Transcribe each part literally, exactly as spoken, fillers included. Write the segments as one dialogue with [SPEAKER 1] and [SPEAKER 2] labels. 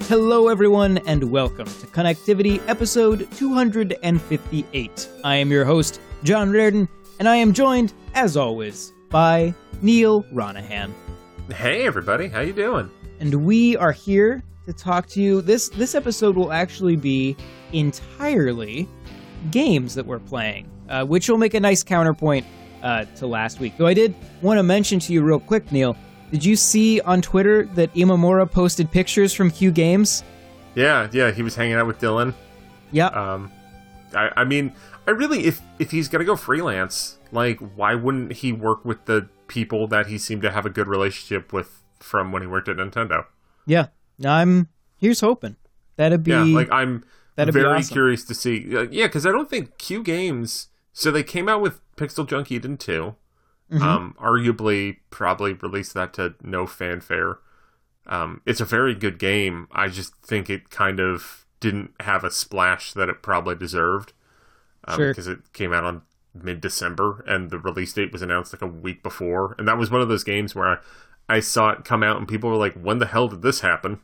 [SPEAKER 1] Hello, everyone, and welcome to Connectivity episode two hundred fifty-eight. I am your host, John Reardon, and I am joined, as always, by Neil Ronahan.
[SPEAKER 2] Hey, everybody. How you doing?
[SPEAKER 1] And we are here to talk to you. This this episode will actually be entirely games that we're playing, uh, which will make a nice counterpoint uh, to last week. Though I did want to mention to you real quick, Neil, did you see on Twitter that Imamura posted pictures from Q Games?
[SPEAKER 2] Yeah, yeah, he was hanging out with Dylan.
[SPEAKER 1] Yeah.
[SPEAKER 2] Um, I, I mean, I really, if if he's gonna go freelance, like, why wouldn't he work with the people that he seemed to have a good relationship with from when he worked at Nintendo?
[SPEAKER 1] Yeah, I'm. Here's hoping that'd be.
[SPEAKER 2] Yeah, like I'm
[SPEAKER 1] that'd
[SPEAKER 2] very
[SPEAKER 1] be awesome.
[SPEAKER 2] curious to see. Uh, yeah, because I don't think Q Games. So they came out with Pixel Junk Eden two. Mm-hmm. Um, arguably, probably released that to no fanfare. Um, it's a very good game. I just think it kind of didn't have a splash that it probably deserved. Um,
[SPEAKER 1] Sure.
[SPEAKER 2] Because it came out on mid-December, and the release date was announced like a week before. And that was one of those games where I, I saw it come out, and people were like, when the hell did this happen?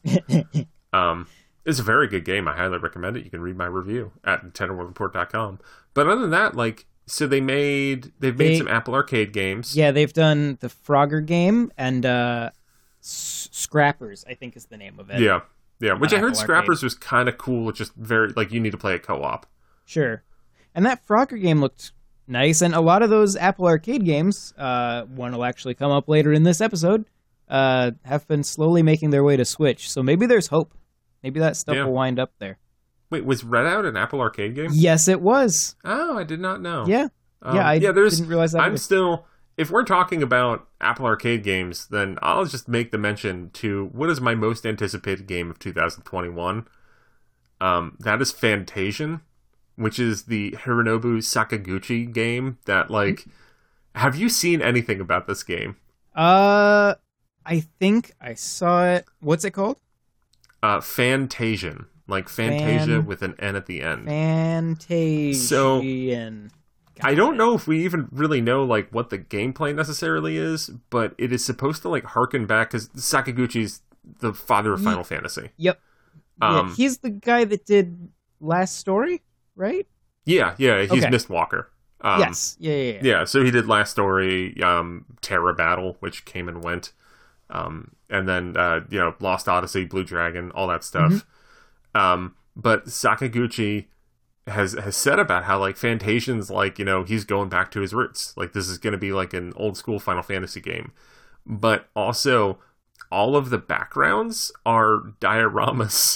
[SPEAKER 2] um, it's a very good game. I highly recommend it. You can read my review at Nintendo World Report dot com. But other than that, like... So they made they've made
[SPEAKER 1] They-
[SPEAKER 2] some Apple Arcade games.
[SPEAKER 1] Yeah, they've done the Frogger game and uh, S- Scrappers, I think is the name of it.
[SPEAKER 2] Yeah, yeah. Which
[SPEAKER 1] On
[SPEAKER 2] I heard
[SPEAKER 1] Apple
[SPEAKER 2] Scrappers
[SPEAKER 1] Arcade.
[SPEAKER 2] was kind of cool. It's just very like you need to play a co-op.
[SPEAKER 1] Sure. And that Frogger game looked nice, and a lot of those Apple Arcade games, uh, one will actually come up later in this episode, uh, have been slowly making their way to Switch. So maybe there's hope. Maybe that stuff
[SPEAKER 2] Yeah.
[SPEAKER 1] will wind up there.
[SPEAKER 2] Wait, was Red Out an Apple Arcade game?
[SPEAKER 1] Yes, it was.
[SPEAKER 2] Oh, I did not know.
[SPEAKER 1] Yeah.
[SPEAKER 2] Um,
[SPEAKER 1] yeah, I
[SPEAKER 2] yeah. There's.
[SPEAKER 1] didn't realize that.
[SPEAKER 2] I'm
[SPEAKER 1] either.
[SPEAKER 2] still. If we're talking about Apple Arcade games, then I'll just make the mention to what is my most anticipated game of two thousand twenty-one. Um, that is Fantasian, which is the Hironobu Sakaguchi game. That like, have you seen anything about this game?
[SPEAKER 1] Uh, I think I saw it. What's it called?
[SPEAKER 2] Uh, Fantasian, like Fantasia
[SPEAKER 1] Fan-
[SPEAKER 2] with an N at the end.
[SPEAKER 1] Fantasian.
[SPEAKER 2] So,
[SPEAKER 1] Got
[SPEAKER 2] I don't
[SPEAKER 1] it.
[SPEAKER 2] know if we even really know like what the gameplay necessarily is, but it is supposed to like harken back because Sakaguchi's the father of
[SPEAKER 1] Ye-
[SPEAKER 2] Final Fantasy.
[SPEAKER 1] Yep. Yeah,
[SPEAKER 2] Um,
[SPEAKER 1] he's the guy that did Last Story, right?
[SPEAKER 2] yeah, yeah, he's
[SPEAKER 1] Okay.
[SPEAKER 2] Mistwalker. Um,
[SPEAKER 1] yes. Yeah, yeah, yeah.
[SPEAKER 2] yeah. So he did Last Story, um, Terra Battle, which came and went, um, and then uh, you know Lost Odyssey, Blue Dragon, all that stuff.
[SPEAKER 1] Mm-hmm.
[SPEAKER 2] Um, but Sakaguchi has has said about how like Fantasian's like you know he's going back to his roots. Like this is going to be like an old school Final Fantasy game, but also all of the backgrounds are dioramas.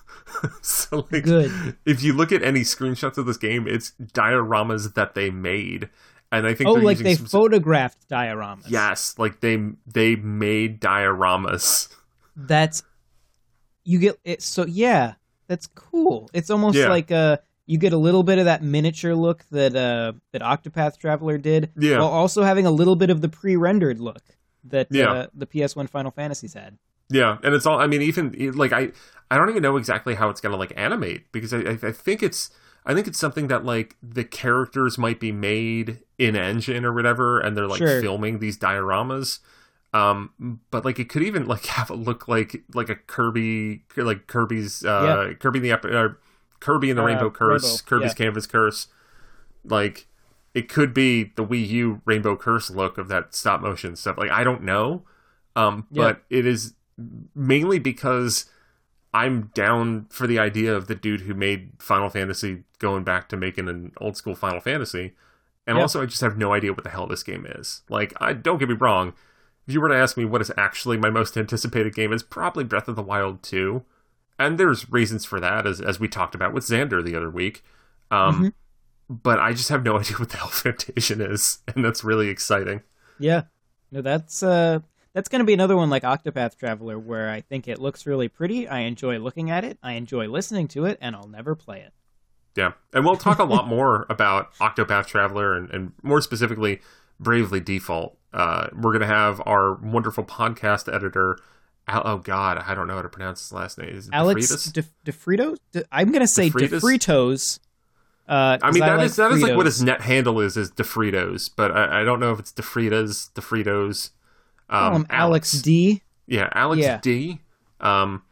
[SPEAKER 2] So like,
[SPEAKER 1] Good.
[SPEAKER 2] if you look at any screenshots of this game, it's dioramas that they made, and I think
[SPEAKER 1] Oh,
[SPEAKER 2] they're
[SPEAKER 1] like
[SPEAKER 2] using
[SPEAKER 1] they
[SPEAKER 2] some,
[SPEAKER 1] photographed dioramas.
[SPEAKER 2] yes, like they they made dioramas.
[SPEAKER 1] That's you get it. So yeah, that's cool. It's almost
[SPEAKER 2] Yeah.
[SPEAKER 1] like uh you get a little bit of that miniature look that uh that Octopath Traveler did,
[SPEAKER 2] Yeah.
[SPEAKER 1] while also having a little bit of the pre-rendered look that
[SPEAKER 2] Yeah.
[SPEAKER 1] uh, the P S one Final Fantasies had.
[SPEAKER 2] Yeah, and it's all. I mean, even like I, I don't even know exactly how it's gonna like animate because I, I, I think it's, I think it's something that like the characters might be made in engine or whatever, and they're like
[SPEAKER 1] Sure.
[SPEAKER 2] filming these dioramas. Um, but like it could even like have it look like like a Kirby, like Kirby's, uh, Kirby the Ep- uh, Kirby and the
[SPEAKER 1] Uh,
[SPEAKER 2] Rainbow Curse,
[SPEAKER 1] Rainbow,
[SPEAKER 2] Kirby's
[SPEAKER 1] yeah.
[SPEAKER 2] Canvas Curse. Like it could be the Wii U Rainbow Curse look of that stop motion stuff. Like I don't know, um, but it is. Mainly because I'm down for the idea of the dude who made Final Fantasy going back to making an old school Final Fantasy. And
[SPEAKER 1] Yeah.
[SPEAKER 2] also I just have no idea what the hell this game is. Like, I don't get me wrong. If you were to ask me what is actually my most anticipated game, it's probably Breath of the Wild two. And there's reasons for that, as as we talked about with Xander the other week. Um,
[SPEAKER 1] Mhm.
[SPEAKER 2] But I just have no idea what the hell Fantasian is. And that's really exciting.
[SPEAKER 1] Yeah, no, that's uh, that's going to be another one like Octopath Traveler, where I think it looks really pretty. I enjoy looking at it. I enjoy listening to it, and I'll never play it.
[SPEAKER 2] Yeah, and we'll talk a lot more about Octopath Traveler and, and more specifically Bravely Default. Uh, we're going to have our wonderful podcast editor, Al- oh God, I don't know how to pronounce his last name. Is it
[SPEAKER 1] Alex
[SPEAKER 2] DeFreitas?
[SPEAKER 1] De- DeFrito? De- I'm going to say
[SPEAKER 2] DeFreitas?
[SPEAKER 1] DeFritos. Uh,
[SPEAKER 2] I mean, that is that is like what
[SPEAKER 1] Fritos.
[SPEAKER 2] his net handle is, is DeFritos, but I, I don't know if it's DeFritas, DeFritos.
[SPEAKER 1] Call him Alex D.
[SPEAKER 2] Yeah, Alex
[SPEAKER 1] Yeah.
[SPEAKER 2] D. Um,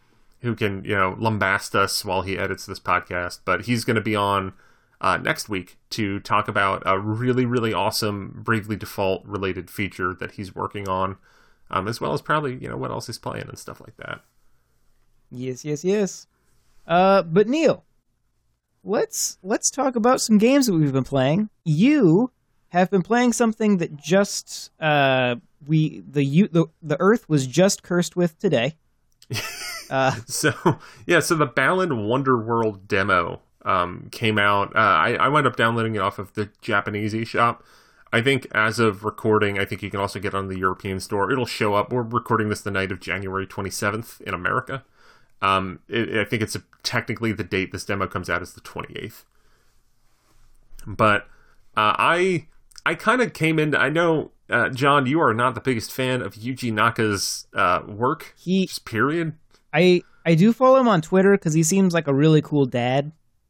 [SPEAKER 2] who can, you know, lambast us while he edits this podcast, but he's going to be on uh, next week to talk about a really, really awesome Bravely Default related feature that he's working on, um, as well as probably, you know, what else he's playing and stuff like that.
[SPEAKER 1] Yes, yes, yes. Uh, but Neil, let's let's talk about some games that we've been playing. You have been playing something that just uh we the you the, the Earth was just cursed with today. Uh,
[SPEAKER 2] so yeah, so the Balan Wonderworld demo um, came out. Uh, I, I wound up downloading it off of the Japanese eShop. I think as of recording, I think you can also get it on the European store. It'll show up. We're recording this the night of January twenty-seventh in America. Um, it, I think it's a, technically the date this demo comes out is the twenty-eighth. But uh, I I kind of came into. I know, uh, John, you are not the biggest fan of Yuji Naka's uh, work.
[SPEAKER 1] He
[SPEAKER 2] just period.
[SPEAKER 1] I I do follow him on Twitter because he seems like a really cool dad,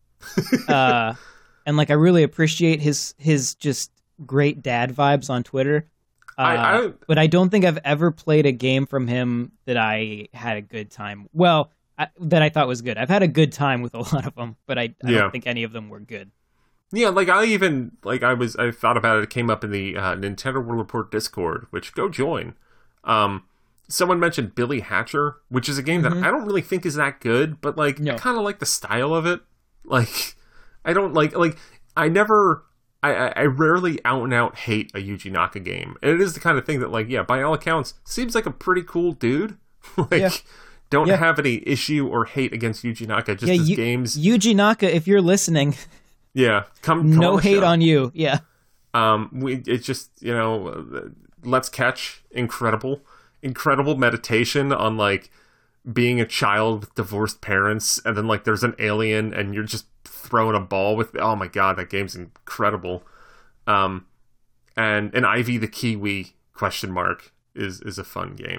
[SPEAKER 1] uh, and like I really appreciate his his just great dad vibes on Twitter. Uh,
[SPEAKER 2] I, I,
[SPEAKER 1] but I don't think I've ever played a game from him that I had a good time. Well, I, that I thought was good. I've had a good time with a lot of them, but I, I
[SPEAKER 2] yeah.
[SPEAKER 1] don't think any of them were good.
[SPEAKER 2] Yeah, like I even like I was I thought about it. It came up in the uh, Nintendo World Report Discord, which go join. Um, someone mentioned Billy Hatcher, which is a game
[SPEAKER 1] Mm-hmm.
[SPEAKER 2] that I don't really think is that good, but like
[SPEAKER 1] No.
[SPEAKER 2] I kind of like the style of it. Like I don't like like I never. I, I rarely out and out hate a Yuji Naka game. And it is the kind of thing that, like, yeah, by all accounts, seems like a pretty cool dude. like,
[SPEAKER 1] yeah.
[SPEAKER 2] don't
[SPEAKER 1] yeah.
[SPEAKER 2] have any issue or hate against Yuji Naka. Just
[SPEAKER 1] yeah,
[SPEAKER 2] his
[SPEAKER 1] you,
[SPEAKER 2] games.
[SPEAKER 1] Yuji Naka, if you're listening,
[SPEAKER 2] yeah, come. come
[SPEAKER 1] no
[SPEAKER 2] on
[SPEAKER 1] hate
[SPEAKER 2] show.
[SPEAKER 1] on you. Yeah,
[SPEAKER 2] um, we it's just you know, uh, Let's Catch, incredible, incredible meditation on like being a child with divorced parents, and then like there's an alien, and you're just throwing a ball with. Oh my god, that game's incredible. Um, and and Ivy the Kiwi question mark is is a fun game.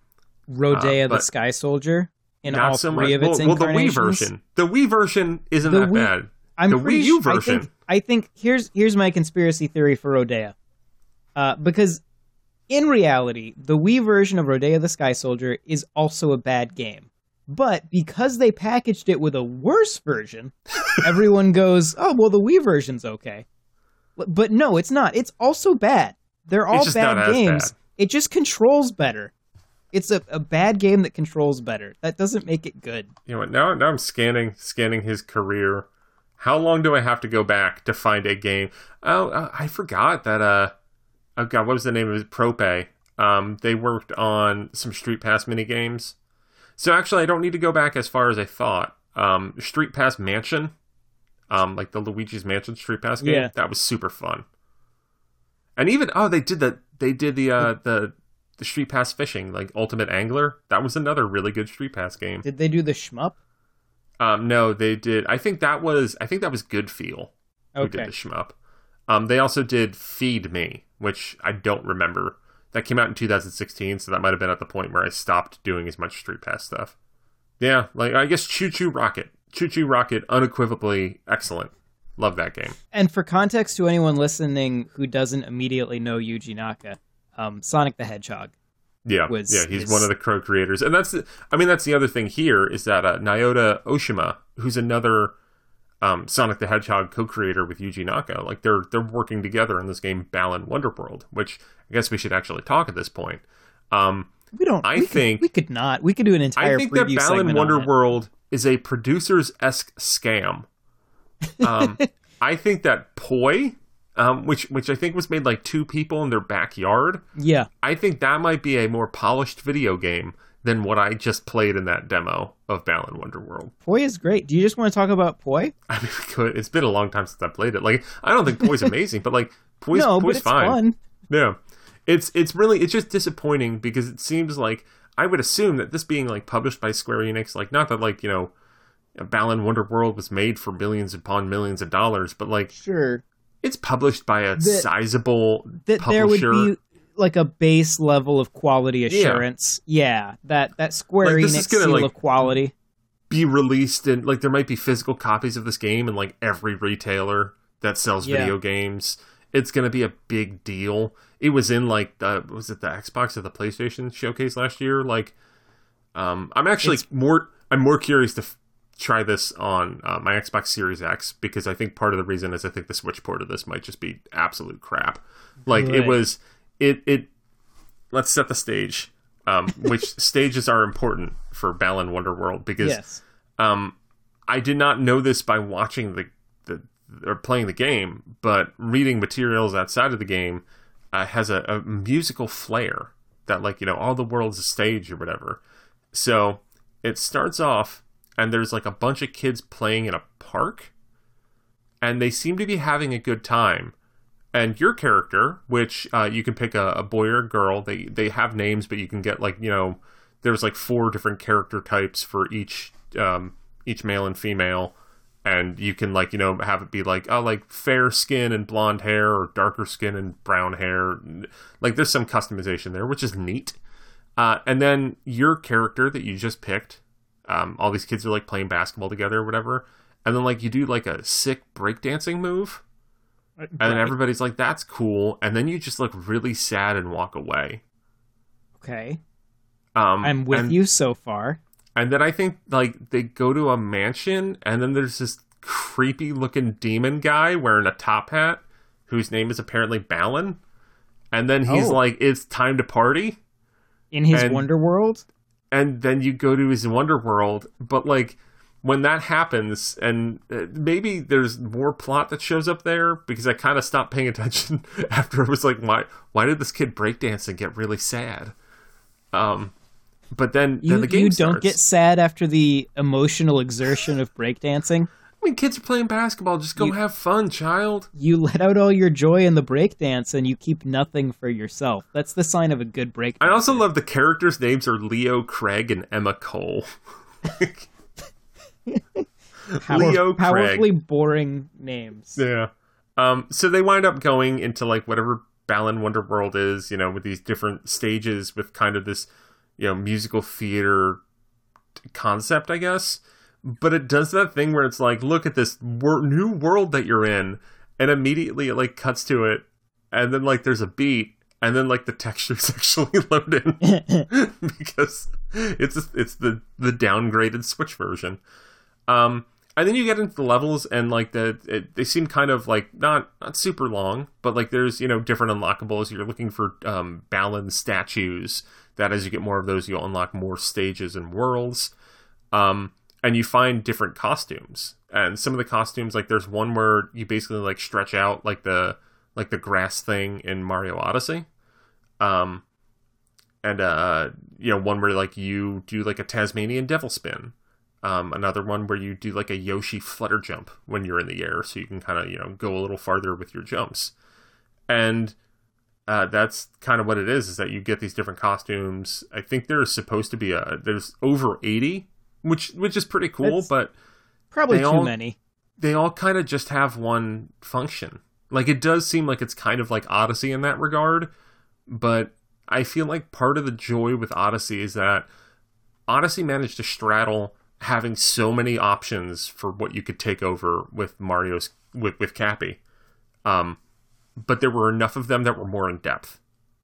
[SPEAKER 1] Rodea
[SPEAKER 2] uh,
[SPEAKER 1] the Sky Soldier in all
[SPEAKER 2] so
[SPEAKER 1] three
[SPEAKER 2] much.
[SPEAKER 1] of its
[SPEAKER 2] well, well, the Wii
[SPEAKER 1] incarnations.
[SPEAKER 2] version, the Wii version isn't
[SPEAKER 1] The
[SPEAKER 2] that
[SPEAKER 1] Wii-
[SPEAKER 2] bad.
[SPEAKER 1] I'm
[SPEAKER 2] the
[SPEAKER 1] pretty
[SPEAKER 2] Wii U
[SPEAKER 1] su- I
[SPEAKER 2] version.
[SPEAKER 1] think, I think here's here's my conspiracy theory for Rodea, uh, because in reality, the Wii version of Rodea the Sky Soldier is also a bad game. But because they packaged it with a worse version, everyone goes, "Oh, well, the Wii version's okay." But no, it's not. It's also bad. They're all
[SPEAKER 2] just not
[SPEAKER 1] bad
[SPEAKER 2] as
[SPEAKER 1] games.
[SPEAKER 2] bad.
[SPEAKER 1] It just controls better. It's a, a bad game that controls better. That doesn't make it good.
[SPEAKER 2] You know what? Now, now I'm scanning scanning his career. How long do I have to go back to find a game? Oh, uh, I forgot that. Uh, oh god, what was the name of it? Prope. Um, they worked on some Street Pass mini games. So actually, I don't need to go back as far as I thought. Um, Street Pass Mansion, um, like the Luigi's Mansion Street Pass game,
[SPEAKER 1] Yeah.
[SPEAKER 2] that was super fun. And even oh, they did the they did the uh, the the Street Pass Fishing, like Ultimate Angler. That was another really good Street Pass game.
[SPEAKER 1] Did they do the shmup?
[SPEAKER 2] Um, no, they did. I think that was I think that was Good Feel who
[SPEAKER 1] Okay.
[SPEAKER 2] did the shmup. Um, they also did Feed Me, which I don't remember. That came out in two thousand sixteen, so that might have been at the point where I stopped doing as much Street Pass stuff. Yeah, like I guess Choo Choo Rocket. Choo Choo Rocket, unequivocally excellent. Love that game.
[SPEAKER 1] And for context to anyone listening who doesn't immediately know Yuji Naka, um, Sonic the Hedgehog.
[SPEAKER 2] Yeah,
[SPEAKER 1] was
[SPEAKER 2] yeah, he's
[SPEAKER 1] his-
[SPEAKER 2] one of the Crow creators, and that's the, I mean that's the other thing here is that uh, Nyota Oshima, who's another um, Sonic the Hedgehog co-creator with Yuji Naka, like they're they're working together in this game Balan Wonderworld, which I guess we should actually talk at this point. Um,
[SPEAKER 1] We don't.
[SPEAKER 2] I
[SPEAKER 1] we
[SPEAKER 2] think-
[SPEAKER 1] could, we could not. We could do an entire
[SPEAKER 2] I think that
[SPEAKER 1] preview
[SPEAKER 2] Balan
[SPEAKER 1] segment on it.
[SPEAKER 2] Wonderworld is a producers-esque scam. Um, I think that Poi, um, which which I think was made like two people in their backyard,
[SPEAKER 1] Yeah,
[SPEAKER 2] I think that might be a more polished video game than what I just played in that demo of Balan Wonderworld.
[SPEAKER 1] Poi is great. Do you just want to talk about Poi?
[SPEAKER 2] I mean, we could. It's been a long time since I played it. Like, I don't think Poi's amazing, but like, Poi's,
[SPEAKER 1] No,
[SPEAKER 2] Poi's
[SPEAKER 1] but it's
[SPEAKER 2] fine.
[SPEAKER 1] fun.
[SPEAKER 2] Yeah, it's it's really it's just disappointing because it seems like I would assume that this being like published by Square Enix, like not that like you know, Balan Wonderworld was made for millions upon millions of dollars, but like
[SPEAKER 1] Sure.
[SPEAKER 2] it's published by a
[SPEAKER 1] That-
[SPEAKER 2] sizable
[SPEAKER 1] That there would
[SPEAKER 2] publisher.
[SPEAKER 1] be like a base level of quality assurance. Yeah, that that Square
[SPEAKER 2] Like, this
[SPEAKER 1] Enix
[SPEAKER 2] is gonna,
[SPEAKER 1] seal
[SPEAKER 2] like,
[SPEAKER 1] of quality.
[SPEAKER 2] be released and like there might be physical copies of this game in like every retailer that sells
[SPEAKER 1] Yeah.
[SPEAKER 2] video games. It's gonna be a big deal. It was in like the was it the Xbox or the PlayStation showcase last year? Like, um, I'm actually
[SPEAKER 1] It's-
[SPEAKER 2] more I'm more curious to f- try this on uh, my Xbox Series X, because I think part of the reason is I think the Switch port of this might just be absolute crap. Like
[SPEAKER 1] Right.
[SPEAKER 2] it was, it it. Let's set the stage, um, which stages are important for Balan Wonderworld, because
[SPEAKER 1] Yes.
[SPEAKER 2] um, I did not know this by watching the, the or playing the game, but reading materials outside of the game uh, has a, a musical flair that, like, you know, all the world's a stage or whatever. So it starts off, and there's like a bunch of kids playing in a park, and they seem to be having a good time. And your character, which uh, you can pick a, a boy or a girl, they they have names, but you can get, like, you know, there's like four different character types for each um, each male and female, and you can, like, you know, have it be like, oh, like fair skin and blonde hair, or darker skin and brown hair. Like, there's some customization there, which is neat. Uh, and then your character that you just picked, um, all these kids are like playing basketball together or whatever, and then like you do like a sick breakdancing move.
[SPEAKER 1] Right.
[SPEAKER 2] And then everybody's like, that's cool. And then you just look really sad and walk away.
[SPEAKER 1] Okay.
[SPEAKER 2] Um,
[SPEAKER 1] I'm with
[SPEAKER 2] and,
[SPEAKER 1] you so far.
[SPEAKER 2] And then I think, like, they go to a mansion, and then there's this creepy looking demon guy wearing a top hat, whose name is apparently Balan. And then he's
[SPEAKER 1] Oh.
[SPEAKER 2] like, it's time to party.
[SPEAKER 1] In his
[SPEAKER 2] and-
[SPEAKER 1] Wonder World?
[SPEAKER 2] And then you go to his Wonder World. But, like, when that happens, and uh, maybe there's more plot that shows up there, because I kind of stopped paying attention after it was like, why why did this kid breakdance and get really sad? Um, but then,
[SPEAKER 1] You,
[SPEAKER 2] then the game
[SPEAKER 1] you
[SPEAKER 2] starts.
[SPEAKER 1] don't get sad after the emotional exertion of breakdancing?
[SPEAKER 2] I mean, kids are playing basketball. Just go
[SPEAKER 1] You-
[SPEAKER 2] have fun, child.
[SPEAKER 1] You let out all your joy in the breakdance and you keep nothing for yourself. That's the sign of a good breakdance.
[SPEAKER 2] I also love the characters' names are Leo Craig and Emma Cole.
[SPEAKER 1] Power-
[SPEAKER 2] Leo Craig.
[SPEAKER 1] powerfully boring names.
[SPEAKER 2] Yeah. Um, so they wind up going into, like, whatever Balan Wonderworld is, you know, with these different stages with kind of this, you know, musical theater concept, I guess. But it does that thing where it's like, look at this wor- new world that you're in, and immediately it, like, cuts to it, and then, like, there's a beat, and then, like, the textures actually load in because it's it's the the downgraded Switch version. Um, and then you get into the levels, and, like, the it, they seem kind of, like, not not super long, but, like, there's, you know, different unlockables. You're looking for um, Balan statues that, as you get more of those, you'll unlock more stages and worlds. Um, and you find different costumes. And some of the costumes, like, there's one where you basically, like, stretch out, like, the like the grass thing in Mario Odyssey. Um, and, uh, you know, one where, like, you do, like, a Tasmanian devil spin. Um, another one where you do, like, a Yoshi flutter jump when you're in the air, so you can kind of, you know, go a little farther with your jumps. And uh, that's kind of what it is, is that you get these different costumes. I think there's supposed to be a, there's over eighty, which which is pretty cool,
[SPEAKER 1] That's
[SPEAKER 2] but
[SPEAKER 1] Probably
[SPEAKER 2] they
[SPEAKER 1] too
[SPEAKER 2] all-
[SPEAKER 1] many.
[SPEAKER 2] they all kind of just have one function. Like, it does seem like it's kind of like Odyssey in that regard, but I feel like part of the joy with Odyssey is that Odyssey managed to straddle having so many options for what you could take over with Mario's with with Cappy, um, but there were enough of them that were more in depth.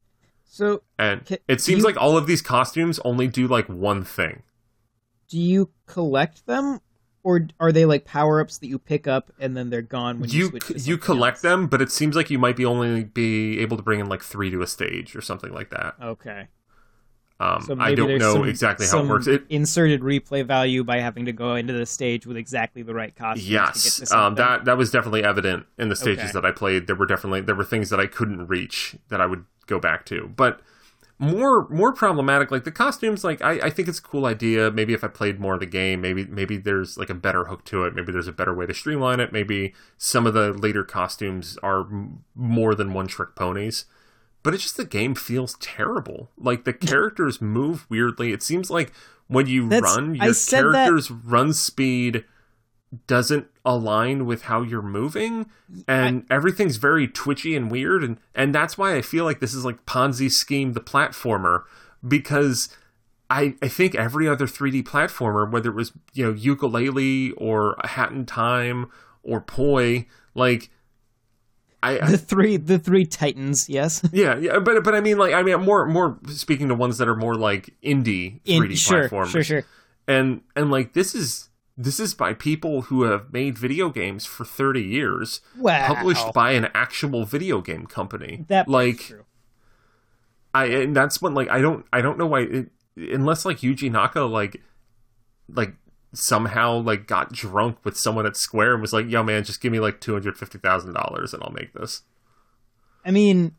[SPEAKER 1] So,
[SPEAKER 2] And
[SPEAKER 1] Ca-
[SPEAKER 2] it seems
[SPEAKER 1] you-
[SPEAKER 2] like all of these costumes only do like one thing.
[SPEAKER 1] do you collect them? Or are they like power-ups that you pick up and then they're gone when you,
[SPEAKER 2] You
[SPEAKER 1] switch to
[SPEAKER 2] you
[SPEAKER 1] something
[SPEAKER 2] collect
[SPEAKER 1] else?
[SPEAKER 2] them, but it seems like you might be only be able to bring in like three to a stage or something like that.
[SPEAKER 1] Okay.
[SPEAKER 2] Um,
[SPEAKER 1] So
[SPEAKER 2] I
[SPEAKER 1] maybe
[SPEAKER 2] don't
[SPEAKER 1] there's
[SPEAKER 2] know
[SPEAKER 1] some-
[SPEAKER 2] exactly how it
[SPEAKER 1] some
[SPEAKER 2] works. It,
[SPEAKER 1] inserted replay value by having to go into the stage with exactly the right costume. to
[SPEAKER 2] yes,
[SPEAKER 1] get to
[SPEAKER 2] um,
[SPEAKER 1] something.
[SPEAKER 2] that that was definitely evident in the stages
[SPEAKER 1] Okay.
[SPEAKER 2] that I played. There were definitely there were things that I couldn't reach that I would go back to, but more more problematic. Like the costumes, like I, I think it's a cool idea. Maybe if I played more of the game, maybe maybe there's like a better hook to it. Maybe there's a better way to streamline it. Maybe some of the later costumes are m- more than one trick ponies. But it's just the game feels terrible. Like the characters move weirdly. It seems like when you
[SPEAKER 1] That's-
[SPEAKER 2] run,
[SPEAKER 1] I
[SPEAKER 2] your
[SPEAKER 1] said that-
[SPEAKER 2] character's run speed doesn't align with how you're moving, and everything's very twitchy and weird, and and that's why I feel like this is like Ponzi scheme the platformer, because I I think every other three D platformer, whether it was, you know, Yooka-Laylee or A Hat in Time or Poi, like I, I
[SPEAKER 1] the three the three titans, yes.
[SPEAKER 2] yeah, yeah, but but I mean, like, I mean, more more speaking to ones that are more like indie
[SPEAKER 1] In,
[SPEAKER 2] three D
[SPEAKER 1] sure,
[SPEAKER 2] platformers.
[SPEAKER 1] sure, sure.
[SPEAKER 2] And and like this is this is by people who have made video games for thirty years,
[SPEAKER 1] wow.
[SPEAKER 2] published by an actual video game company.
[SPEAKER 1] That
[SPEAKER 2] like
[SPEAKER 1] true.
[SPEAKER 2] I and that's when like I don't I don't know why it, unless like Yuji Naka like like somehow like got drunk with someone at Square and was like, yo man, just give me like two hundred fifty thousand dollars and I'll make this.
[SPEAKER 1] I mean,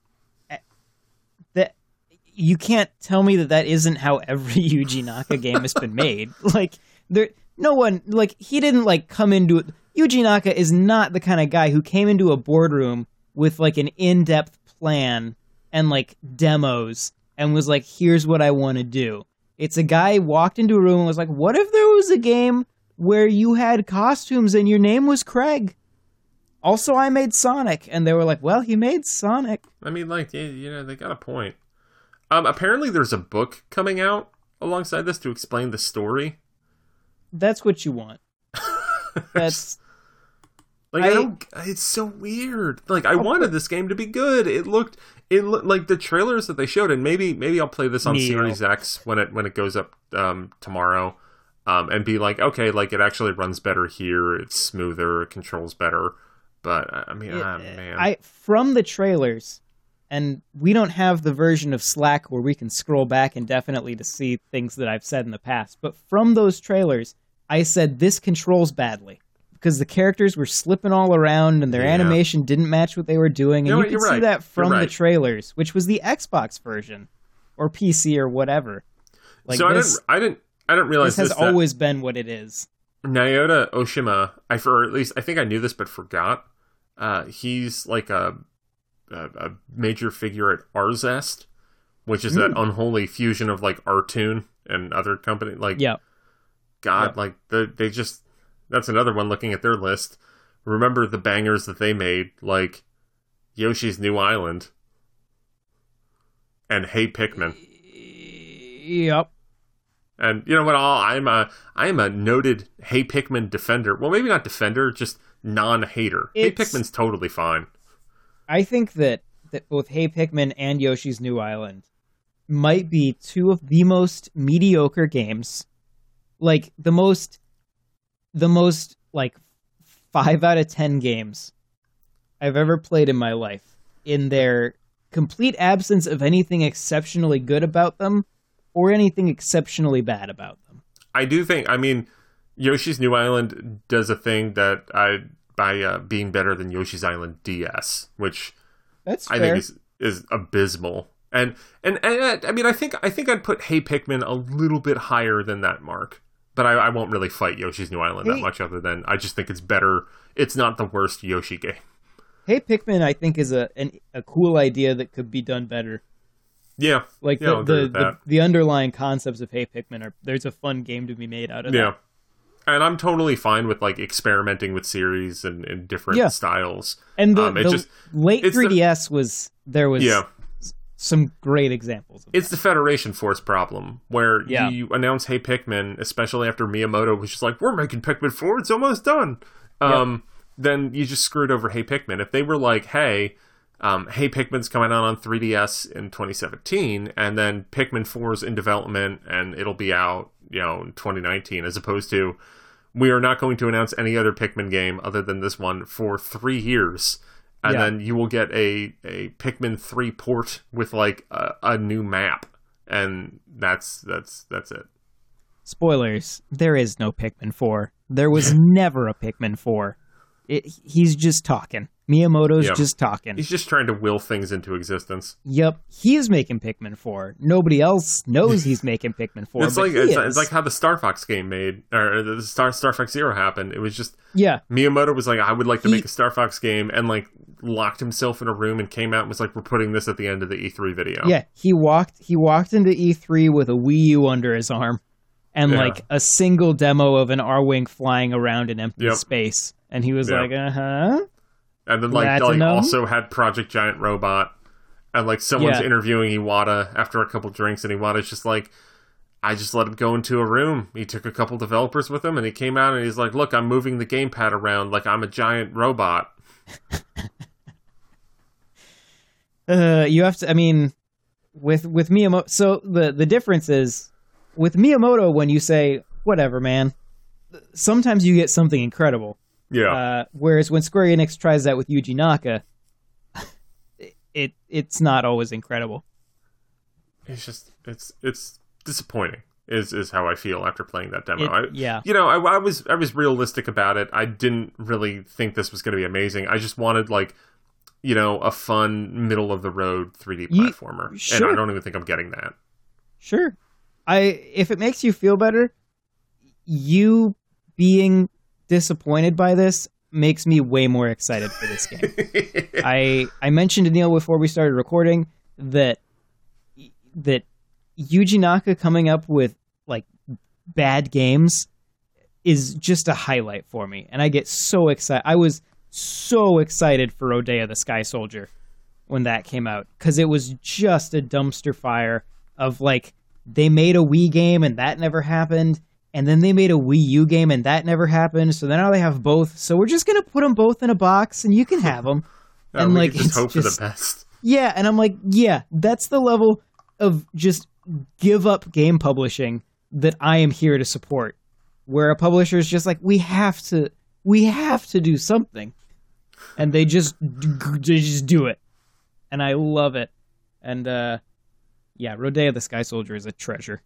[SPEAKER 1] that you can't tell me that that isn't how every Yuji Naka game has been made. Like there, no one like he didn't like come into it. Yuji Naka is not the kind of guy who came into a boardroom with like an in-depth plan and like demos and was like, here's what I want to do. It's a guy who walked into a room and was like, what if there was a game where you had costumes and your name was Craig? Also, I made Sonic. And they were like, well, he made Sonic.
[SPEAKER 2] I mean, like, you know, they got a point. Um, apparently there's a book coming out alongside this to explain the story.
[SPEAKER 1] That's what you want. That's...
[SPEAKER 2] Like, I, I don't... It's so weird. Like, I wanted this game to be good. It looked... It looked like the trailers that they showed, and maybe maybe I'll play this on
[SPEAKER 1] Neo.
[SPEAKER 2] Series X when it when it goes up um, tomorrow, um, and be like, okay, like it actually runs better here. It's smoother. It controls better. But I mean,
[SPEAKER 1] it,
[SPEAKER 2] ah, man,
[SPEAKER 1] I from the trailers, and we don't have the version of Slack where we can scroll back indefinitely to see things that I've said in the past. But from those trailers, I said this controls badly. Because the characters were slipping all around and their yeah. animation didn't match what they were doing. And
[SPEAKER 2] no,
[SPEAKER 1] you could
[SPEAKER 2] right.
[SPEAKER 1] see that from
[SPEAKER 2] right.
[SPEAKER 1] the trailers, which was the Xbox version or P C or whatever. Like
[SPEAKER 2] so
[SPEAKER 1] this,
[SPEAKER 2] I didn't, I didn't, I didn't realize
[SPEAKER 1] this has
[SPEAKER 2] this,
[SPEAKER 1] always been what it is.
[SPEAKER 2] Naota Oshima, I or at least I think I knew this but forgot. Uh, he's like a, a a major figure at Arzest, which is mm. that unholy fusion of like Artoon and other company. Like,
[SPEAKER 1] yeah,
[SPEAKER 2] God,
[SPEAKER 1] yep.
[SPEAKER 2] like the, they just. That's another one looking at their list. Remember the bangers that they made, like Yoshi's New Island and Hey Pikmin.
[SPEAKER 1] Yep.
[SPEAKER 2] And you know what? I'll, I'm a I'm a noted Hey Pikmin defender. Well, maybe not defender, just non-hater. Hey Pikmin's totally fine.
[SPEAKER 1] I think that, that both Hey Pikmin and Yoshi's New Island might be two of the most mediocre games. Like, the most... the most, like, five out of ten games I've ever played in my life, in their complete absence of anything exceptionally good about them or anything exceptionally bad about them.
[SPEAKER 2] I do think, I mean, Yoshi's New Island does a thing that I, by uh, being better than Yoshi's Island D S, which
[SPEAKER 1] That's
[SPEAKER 2] I
[SPEAKER 1] fair.
[SPEAKER 2] think is, is abysmal. And, and, and, I mean, I think, I think I'd put Hey Pikmin a little bit higher than that mark. But I, I won't really fight Yoshi's New Island
[SPEAKER 1] hey,
[SPEAKER 2] that much other than I just think it's better. It's not the worst Yoshi game.
[SPEAKER 1] Hey Pikmin, I think, is a an, a cool idea that could be done better.
[SPEAKER 2] Yeah.
[SPEAKER 1] Like,
[SPEAKER 2] yeah,
[SPEAKER 1] the, the, the, the underlying concepts of Hey Pikmin, are there's a fun game to be made out of
[SPEAKER 2] yeah.
[SPEAKER 1] that.
[SPEAKER 2] And I'm totally fine with, like, experimenting with series and, and different
[SPEAKER 1] yeah.
[SPEAKER 2] styles.
[SPEAKER 1] And the,
[SPEAKER 2] um,
[SPEAKER 1] the
[SPEAKER 2] just,
[SPEAKER 1] late three D S the, was, there was...
[SPEAKER 2] Yeah.
[SPEAKER 1] some great examples of
[SPEAKER 2] it's
[SPEAKER 1] that.
[SPEAKER 2] The Federation Force problem, where
[SPEAKER 1] yeah.
[SPEAKER 2] you announce Hey Pikmin, especially after Miyamoto was just like, we're making Pikmin four, it's almost done. Um, yep. Then you just screwed over Hey Pikmin. If they were like, hey, um, Hey Pikmin's coming out on three D S in twenty seventeen, and then Pikmin four's in development, and it'll be out, you know, in twenty nineteen, as opposed to, we are not going to announce any other Pikmin game other than this one for three years. And yeah. then you will get a, a Pikmin three port with, like, a, a new map. And that's that's that's it.
[SPEAKER 1] Spoilers. There is no Pikmin four. There was never a Pikmin four. It, he's just talking. Miyamoto's yep. just talking.
[SPEAKER 2] He's just trying to will things into existence.
[SPEAKER 1] Yep. He is making Pikmin four. Nobody else knows he's making Pikmin four.
[SPEAKER 2] It's
[SPEAKER 1] but
[SPEAKER 2] like it's, it's like how the Star Fox game made, or the Star Star Fox Zero happened. It was just
[SPEAKER 1] yeah.
[SPEAKER 2] Miyamoto was like, I would like to
[SPEAKER 1] he,
[SPEAKER 2] make a Star Fox game, and like locked himself in a room and came out and was like, we're putting this at the end of the E three video.
[SPEAKER 1] Yeah, he walked he walked into E three with a Wii U under his arm and yeah. like a single demo of an R-Wing flying around in empty
[SPEAKER 2] yep.
[SPEAKER 1] space, and he was
[SPEAKER 2] yep.
[SPEAKER 1] like, uh huh.
[SPEAKER 2] And then, like, like also had Project Giant Robot. And, like, someone's
[SPEAKER 1] yeah.
[SPEAKER 2] interviewing Iwata after a couple drinks, and Iwata's just like, I just let him go into a room. He took a couple developers with him, and he came out, and he's like, look, I'm moving the gamepad around like I'm a giant robot.
[SPEAKER 1] uh, you have to, I mean, with with Miyamoto, so the, the difference is, with Miyamoto, when you say, whatever, man, sometimes you get something incredible.
[SPEAKER 2] Yeah.
[SPEAKER 1] Uh, whereas when Square Enix tries that with Yuji Naka, it it's not always incredible.
[SPEAKER 2] It's just, it's it's disappointing, is is how I feel after playing that demo.
[SPEAKER 1] It,
[SPEAKER 2] I,
[SPEAKER 1] yeah.
[SPEAKER 2] You know, I, I was I was realistic about it. I didn't really think this was going to be amazing. I just wanted, like, you know, a fun, middle-of-the-road three D platformer.
[SPEAKER 1] You, sure.
[SPEAKER 2] And I don't even think I'm getting that.
[SPEAKER 1] Sure. I if it makes you feel better, you being disappointed by this makes me way more excited for this game. I I mentioned to Neil before we started recording that that Yuji Naka coming up with, like, bad games is just a highlight for me, and I get so excited. I was so excited for Rodea the Sky Soldier when that came out, because it was just a dumpster fire of, like, they made a Wii game and that never happened, and then they made a Wii U game and that never happened, so now they have both, so we're just gonna put them both in a box and you can have them.
[SPEAKER 2] No,
[SPEAKER 1] and
[SPEAKER 2] we
[SPEAKER 1] like
[SPEAKER 2] can just
[SPEAKER 1] it's
[SPEAKER 2] hope
[SPEAKER 1] just,
[SPEAKER 2] for the best.
[SPEAKER 1] Yeah, and I'm like, yeah, that's the level of just give up game publishing that I am here to support, where a publisher is just like, we have to we have to do something, and they just they just do it, and I love it. And uh yeah, Rodea the Sky Soldier is a treasure.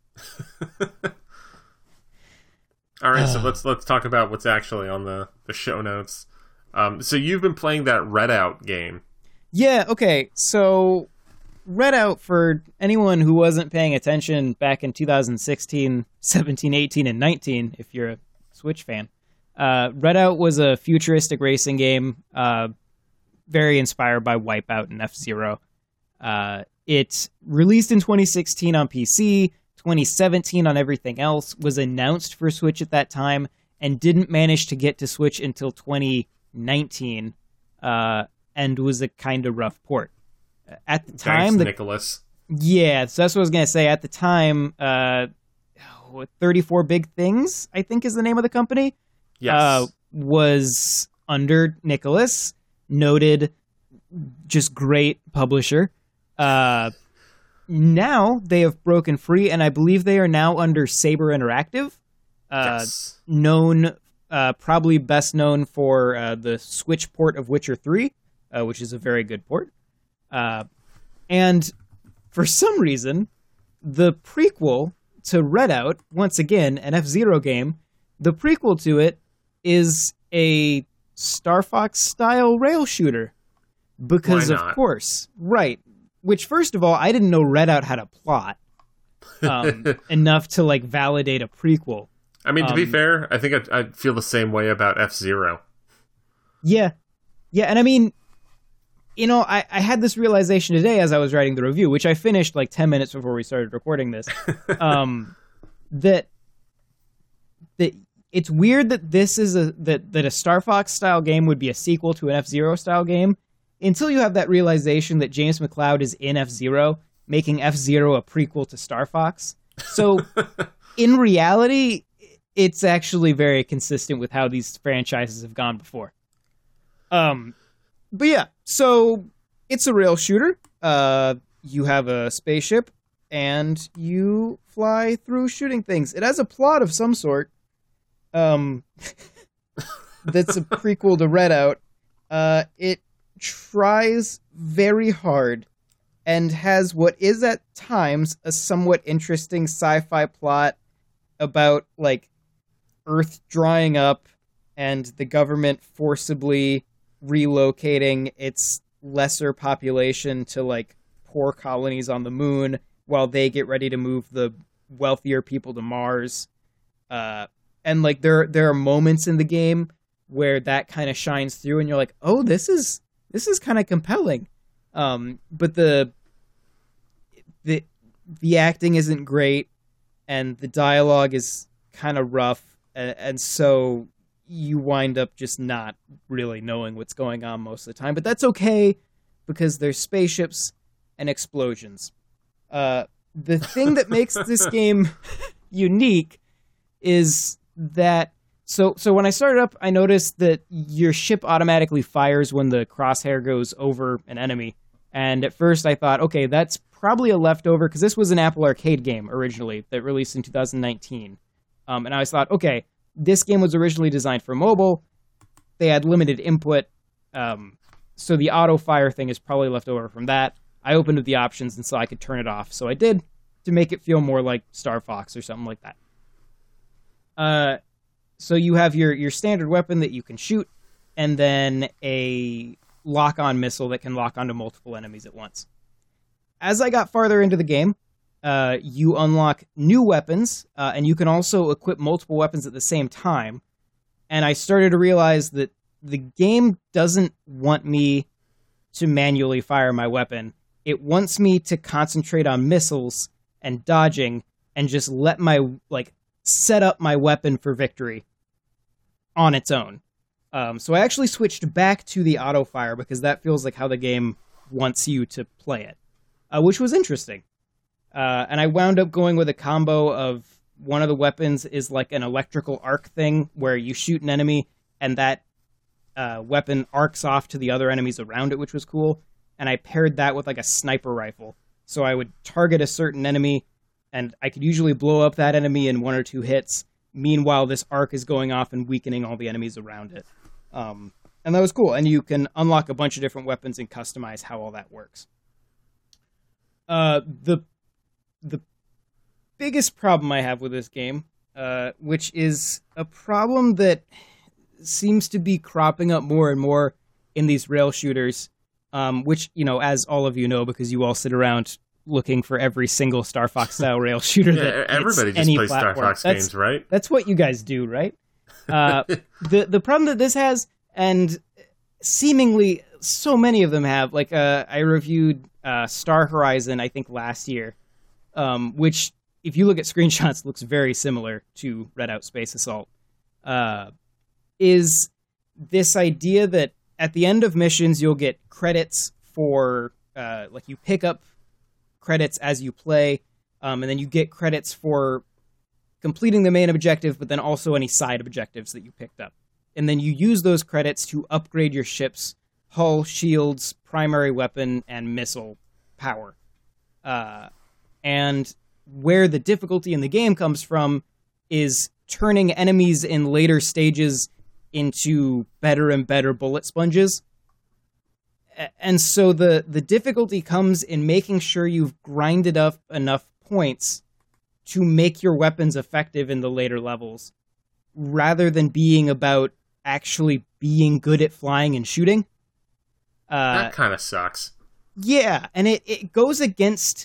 [SPEAKER 2] All right, so let's let's talk about what's actually on the, the show notes. Um, so you've been playing that Redout game.
[SPEAKER 1] Yeah, okay. So Redout, for anyone who wasn't paying attention back in two thousand sixteen, seventeen, eighteen, and nineteen, if you're a Switch fan, uh, Redout was a futuristic racing game, uh, very inspired by Wipeout and F-Zero. Uh, it released in twenty sixteen on P C, twenty seventeen on everything else, was announced for Switch at that time, and didn't manage to get to Switch until twenty nineteen, uh, and was a kind of rough port. At the time...
[SPEAKER 2] Thanks,
[SPEAKER 1] the,
[SPEAKER 2] Nicholas.
[SPEAKER 1] Yeah, so that's what I was going to say. At the time, uh, thirty-four Big Things, I think is the name of the company,
[SPEAKER 2] yes.
[SPEAKER 1] uh, was under Nicholas, noted, just great publisher. Uh, now they have broken free, and I believe they are now under Saber Interactive, uh,
[SPEAKER 2] yes.
[SPEAKER 1] known, uh, probably best known for uh, the Switch port of Witcher three, uh, which is a very good port. Uh, and for some reason, the prequel to Redout, once again, an F-Zero game, the prequel to it is a Star Fox-style rail shooter. Because, of course, right. Which, first of all, I didn't know Redout had a plot um, enough to, like, validate a prequel.
[SPEAKER 2] I mean, to
[SPEAKER 1] um,
[SPEAKER 2] be fair, I think I, I feel the same way about F-Zero.
[SPEAKER 1] Yeah. Yeah, and I mean... You know, I, I had this realization today as I was writing the review, which I finished like ten minutes before we started recording this, um, that that it's weird that this is a that, that a Star Fox style game would be a sequel to an F-Zero style game, until you have that realization that James McCloud is in F-Zero, making F-Zero a prequel to Star Fox. So in reality, it's actually very consistent with how these franchises have gone before. Um. But yeah, so it's a rail shooter. Uh, you have a spaceship, and you fly through shooting things. It has a plot of some sort. Um, that's a prequel to Redout. Uh, it tries very hard and has what is at times a somewhat interesting sci-fi plot about, like, Earth drying up and the government forcibly relocating its lesser population to, like, poor colonies on the moon while they get ready to move the wealthier people to Mars. Uh, and, like, there there are moments in the game where that kind of shines through and you're like, oh, this is this is kind of compelling. Um, but the the the acting isn't great and the dialogue is kind of rough, and, and so you wind up just not really knowing what's going on most of the time. But that's okay, because there's spaceships and explosions. Uh, the thing that makes this game unique is that... So, so when I started up, I noticed that your ship automatically fires when the crosshair goes over an enemy. And at first I thought, okay, that's probably a leftover, because this was an Apple Arcade game originally that released in two thousand nineteen. Um, and I always thought, okay, this game was originally designed for mobile. They had limited input. Um, so the auto fire thing is probably left over from that. I opened up the options and saw I could turn it off. So I did, to make it feel more like Star Fox or something like that. Uh, so you have your, your standard weapon that you can shoot, and then a lock-on missile that can lock onto multiple enemies at once. As I got farther into the game, uh, you unlock new weapons, uh, and you can also equip multiple weapons at the same time. And I started to realize that the game doesn't want me to manually fire my weapon. It wants me to concentrate on missiles and dodging and just let my, like, set up my weapon for victory on its own. Um, so I actually switched back to the auto fire because that feels like how the game wants you to play it, uh, which was interesting. Uh, and I wound up going with a combo of one of the weapons is like an electrical arc thing where you shoot an enemy and that uh, weapon arcs off to the other enemies around it, which was cool. And I paired that with like a sniper rifle. So I would target a certain enemy and I could usually blow up that enemy in one or two hits. Meanwhile, this arc is going off and weakening all the enemies around it. Um, and that was cool. And you can unlock a bunch of different weapons and customize how all that works. Uh, the the biggest problem I have with this game, uh, which is a problem that seems to be cropping up more and more in these rail shooters, um, which, you know, as all of you know, because you all sit around looking for every single Star Fox style rail shooter.
[SPEAKER 2] Yeah,
[SPEAKER 1] that
[SPEAKER 2] everybody just
[SPEAKER 1] any
[SPEAKER 2] plays
[SPEAKER 1] platform.
[SPEAKER 2] Star Fox
[SPEAKER 1] that's,
[SPEAKER 2] games, right?
[SPEAKER 1] That's what you guys do, right? Uh, the the problem that this has, and seemingly so many of them have, like uh, I reviewed uh, Star Horizon, I think last year, um, which if you look at screenshots looks very similar to Redout Space Assault, uh, is this idea that at the end of missions you'll get credits for, uh, like you pick up credits as you play, um, and then you get credits for completing the main objective, but then also any side objectives that you picked up. And then you use those credits to upgrade your ship's hull, shields, primary weapon, and missile power. Uh, and where the difficulty in the game comes from is turning enemies in later stages into better and better bullet sponges. And so the, the difficulty comes in making sure you've grinded up enough points to make your weapons effective in the later levels, rather than being about actually being good at flying and shooting. Uh,
[SPEAKER 2] that kind of sucks.
[SPEAKER 1] Yeah, and it, it goes against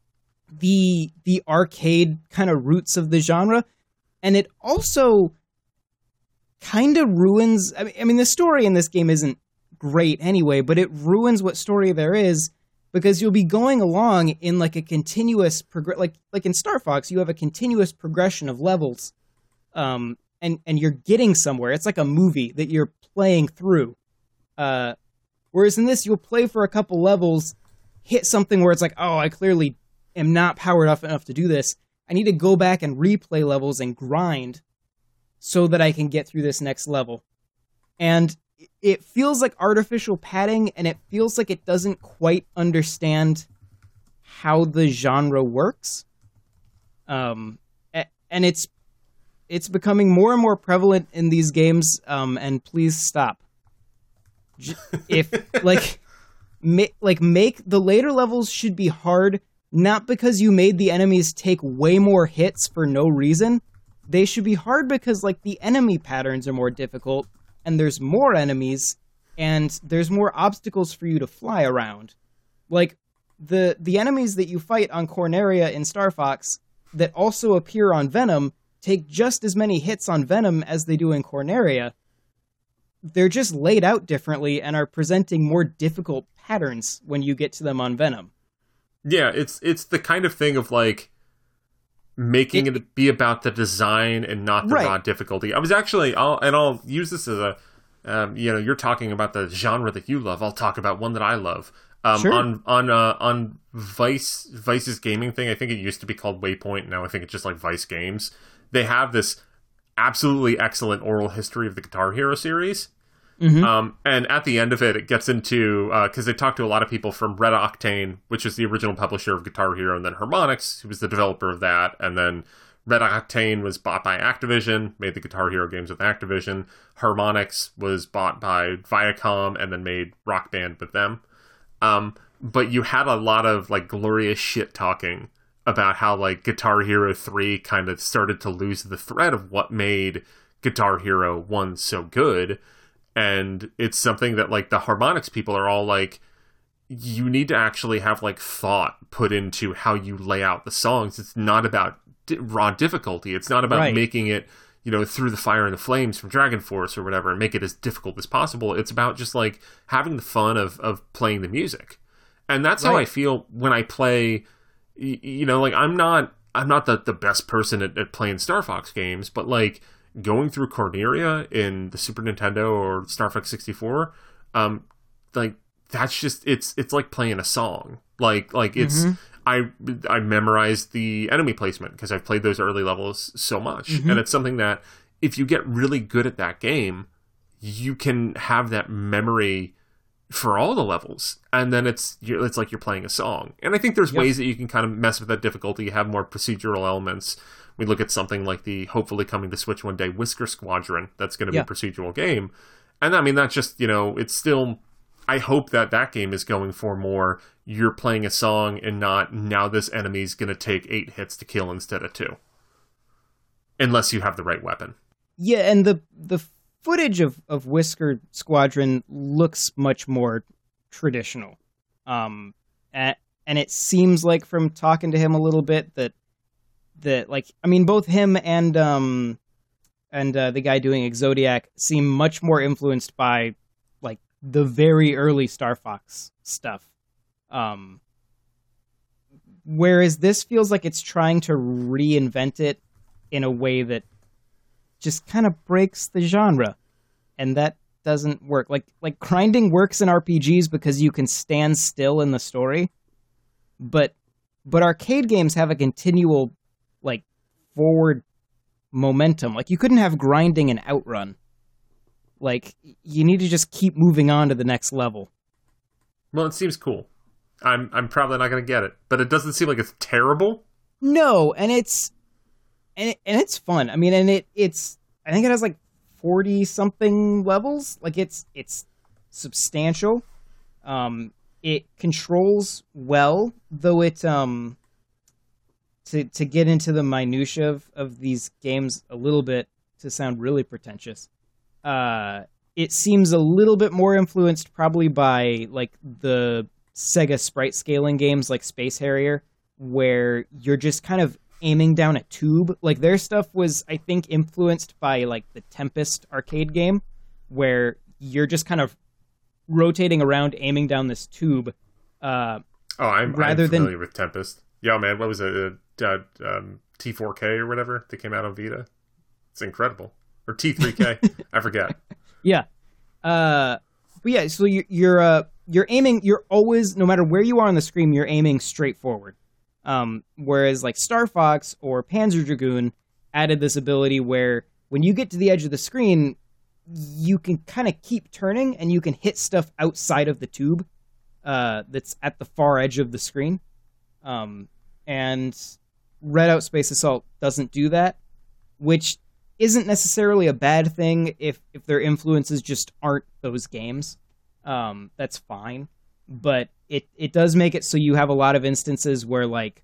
[SPEAKER 1] the the arcade kind of roots of the genre, and it also kind of ruins... I mean, I mean, the story in this game isn't great anyway, but it ruins what story there is, because you'll be going along in like a continuous progress, like like in Star Fox, you have a continuous progression of levels, um, and and you're getting somewhere. It's like a movie that you're playing through. Uh, whereas in this, you'll play for a couple levels, hit something where it's like, oh, I clearly am not powered up enough to do this. I need to go back and replay levels and grind so that I can get through this next level. And it feels like artificial padding, and it feels like it doesn't quite understand how the genre works. Um, and it's it's becoming more and more prevalent in these games. Um, and please stop. If like, ma- like make the later levels should be hard, not because you made the enemies take way more hits for no reason. They should be hard because like the enemy patterns are more difficult, and there's more enemies, and there's more obstacles for you to fly around. Like, the the enemies that you fight on Corneria in Star Fox that also appear on Venom take just as many hits on Venom as they do in Corneria. They're just laid out differently and are presenting more difficult patterns when you get to them on Venom.
[SPEAKER 2] Yeah, it's it's the kind of thing of, like, making it, it be about the design and not the right. raw difficulty. I was actually, I'll, and I'll use this as a, um, you know, you're talking about the genre that you love. I'll talk about one that I love. Um,
[SPEAKER 1] sure.
[SPEAKER 2] On on uh, on Vice Vice's gaming thing, I think it used to be called Waypoint. Now I think it's just like Vice Games. They have this absolutely excellent oral history of the Guitar Hero series.
[SPEAKER 1] Mm-hmm.
[SPEAKER 2] Um, and at the end of it, it gets into, because uh, they talked to a lot of people from Red Octane, which is the original publisher of Guitar Hero, and then Harmonix, who was the developer of that, and then Red Octane was bought by Activision, made the Guitar Hero games with Activision. Harmonix was bought by Viacom, and then made Rock Band with them. Um, but you had a lot of, like, glorious shit talking about how, like, Guitar Hero three kind of started to lose the thread of what made Guitar Hero one so good. And it's something that, like, the Harmonix people are all like, you need to actually have, like, thought put into how you lay out the songs. It's not about di- raw difficulty. It's not about right. making it, you know, through the fire and the flames from Dragon Force or whatever and make it as difficult as possible. It's about just, like, having the fun of, of playing the music. And that's right. how I feel when I play, you know, like, I'm not, I'm not the, the best person at, at playing Star Fox games, but, like, going through Corneria in the Super Nintendo or Star Fox sixty-four, um, like, that's just, it's it's like playing a song. Like, like it's, mm-hmm. I I memorized the enemy placement because I've played those early levels so much. Mm-hmm. And it's something that, if you get really good at that game, you can have that memory for all the levels. And then it's it's like you're playing a song. And I think there's yep. ways that you can kind of mess with that difficulty, have more procedural elements. We look at something like the hopefully coming to Switch one day Whisker Squadron. That's going to
[SPEAKER 1] yeah.
[SPEAKER 2] be a procedural game. And I mean, that's just, you know, it's still, I hope that that game is going for more, you're playing a song and not, now this enemy's going to take eight hits to kill instead of two. Unless you have the right weapon.
[SPEAKER 1] Yeah, and the the footage of, of Whisker Squadron looks much more traditional. Um, and, and it seems like from talking to him a little bit that that like I mean both him and um and uh, the guy doing Exodiac seem much more influenced by like the very early Star Fox stuff. Um whereas this feels like it's trying to reinvent it in a way that just kind of breaks the genre, and that doesn't work. Like like grinding works in R P Gs because you can stand still in the story, but but arcade games have a continual like forward momentum. Like you couldn't have grinding and Outrun. Like you need to just keep moving on to the next level.
[SPEAKER 2] Well, it seems cool. I'm I'm probably not going to get it, but it doesn't seem like it's terrible.
[SPEAKER 1] No, and it's and it, and it's fun. I mean, and it it's I think it has like forty something levels. Like it's it's substantial. Um, it controls well, though it um. To, to get into the minutia of, of these games a little bit, to sound really pretentious, uh, it seems a little bit more influenced probably by like the Sega sprite scaling games like Space Harrier, where you're just kind of aiming down a tube. Like their stuff was, I think, influenced by like the Tempest arcade game, where you're just kind of rotating around, aiming down this tube. Uh,
[SPEAKER 2] oh, I'm,
[SPEAKER 1] rather
[SPEAKER 2] I'm familiar
[SPEAKER 1] than...
[SPEAKER 2] with Tempest. Yo, man, what was it? Uh, um, T four K or whatever that came out on Vita. It's incredible. Or T three K. I forget.
[SPEAKER 1] Yeah. Uh, but yeah, so you're you're, uh, you're aiming. You're always, no matter where you are on the screen, you're aiming straight forward. Um, whereas like Star Fox or Panzer Dragoon added this ability where when you get to the edge of the screen, you can kind of keep turning and you can hit stuff outside of the tube uh, that's at the far edge of the screen. Um, and Redout Space Assault doesn't do that, which isn't necessarily a bad thing if, if their influences just aren't those games. Um, that's fine. But it, it does make it so you have a lot of instances where, like,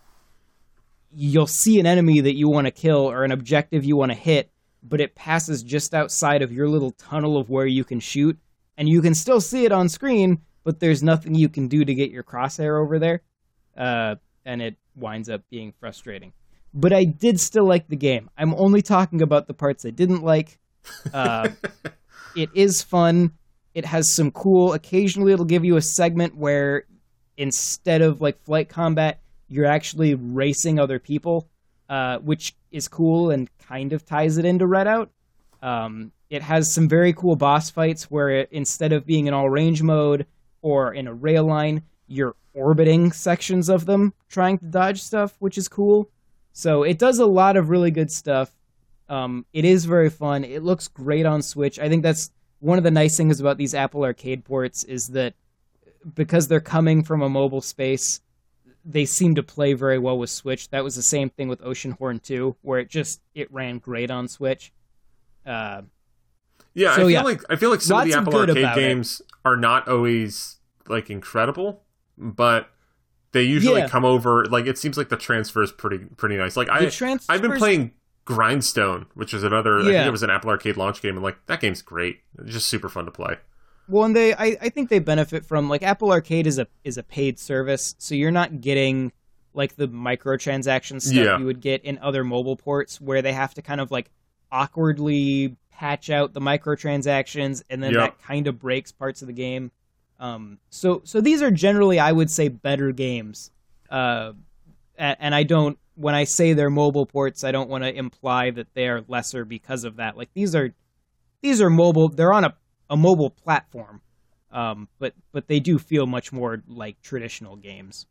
[SPEAKER 1] you'll see an enemy that you want to kill or an objective you want to hit, but it passes just outside of your little tunnel of where you can shoot, and you can still see it on screen, but there's nothing you can do to get your crosshair over there. Uh, and it winds up being frustrating. But I did still like the game. I'm only talking about the parts I didn't like. Uh, it is fun. It has some cool... Occasionally it'll give you a segment where instead of like flight combat, you're actually racing other people, uh, which is cool and kind of ties it into Redout. Um, it has some very cool boss fights where it, instead of being in all-range mode or in a rail line, you're orbiting sections of them trying to dodge stuff, which is cool. So it does a lot of really good stuff. Um, it is very fun. It looks great on Switch. I think that's one of the nice things about these Apple Arcade ports is that because they're coming from a mobile space, they seem to play very well with Switch. That was the same thing with Oceanhorn two, where it just it ran great on Switch. Uh,
[SPEAKER 2] yeah,
[SPEAKER 1] so,
[SPEAKER 2] I feel
[SPEAKER 1] yeah.
[SPEAKER 2] like I feel like some
[SPEAKER 1] Lots
[SPEAKER 2] of the
[SPEAKER 1] of
[SPEAKER 2] Apple
[SPEAKER 1] good
[SPEAKER 2] Arcade
[SPEAKER 1] about
[SPEAKER 2] games
[SPEAKER 1] it.
[SPEAKER 2] are not always like incredible, but they usually
[SPEAKER 1] Yeah.
[SPEAKER 2] come over. Like it seems like the transfer is pretty pretty nice. Like I
[SPEAKER 1] transfers-
[SPEAKER 2] I've been playing Grindstone, which is another. I
[SPEAKER 1] Yeah.
[SPEAKER 2] think it was an Apple Arcade launch game, and like that game's great. It's just super fun to play.
[SPEAKER 1] Well, and they, I, I think they benefit from like Apple Arcade is a is a paid service, so you're not getting like the microtransaction stuff
[SPEAKER 2] Yeah.
[SPEAKER 1] you would get in other mobile ports, where they have to kind of like awkwardly patch out the microtransactions, and then
[SPEAKER 2] Yep.
[SPEAKER 1] that kind of breaks parts of the game. Um, so so these are generally, I would say, better games. Uh, and, and I don't, when I say they're mobile ports, I don't want to imply that they are lesser because of that. Like these are these are mobile. They're on a a mobile platform, um, but but they do feel much more like traditional games.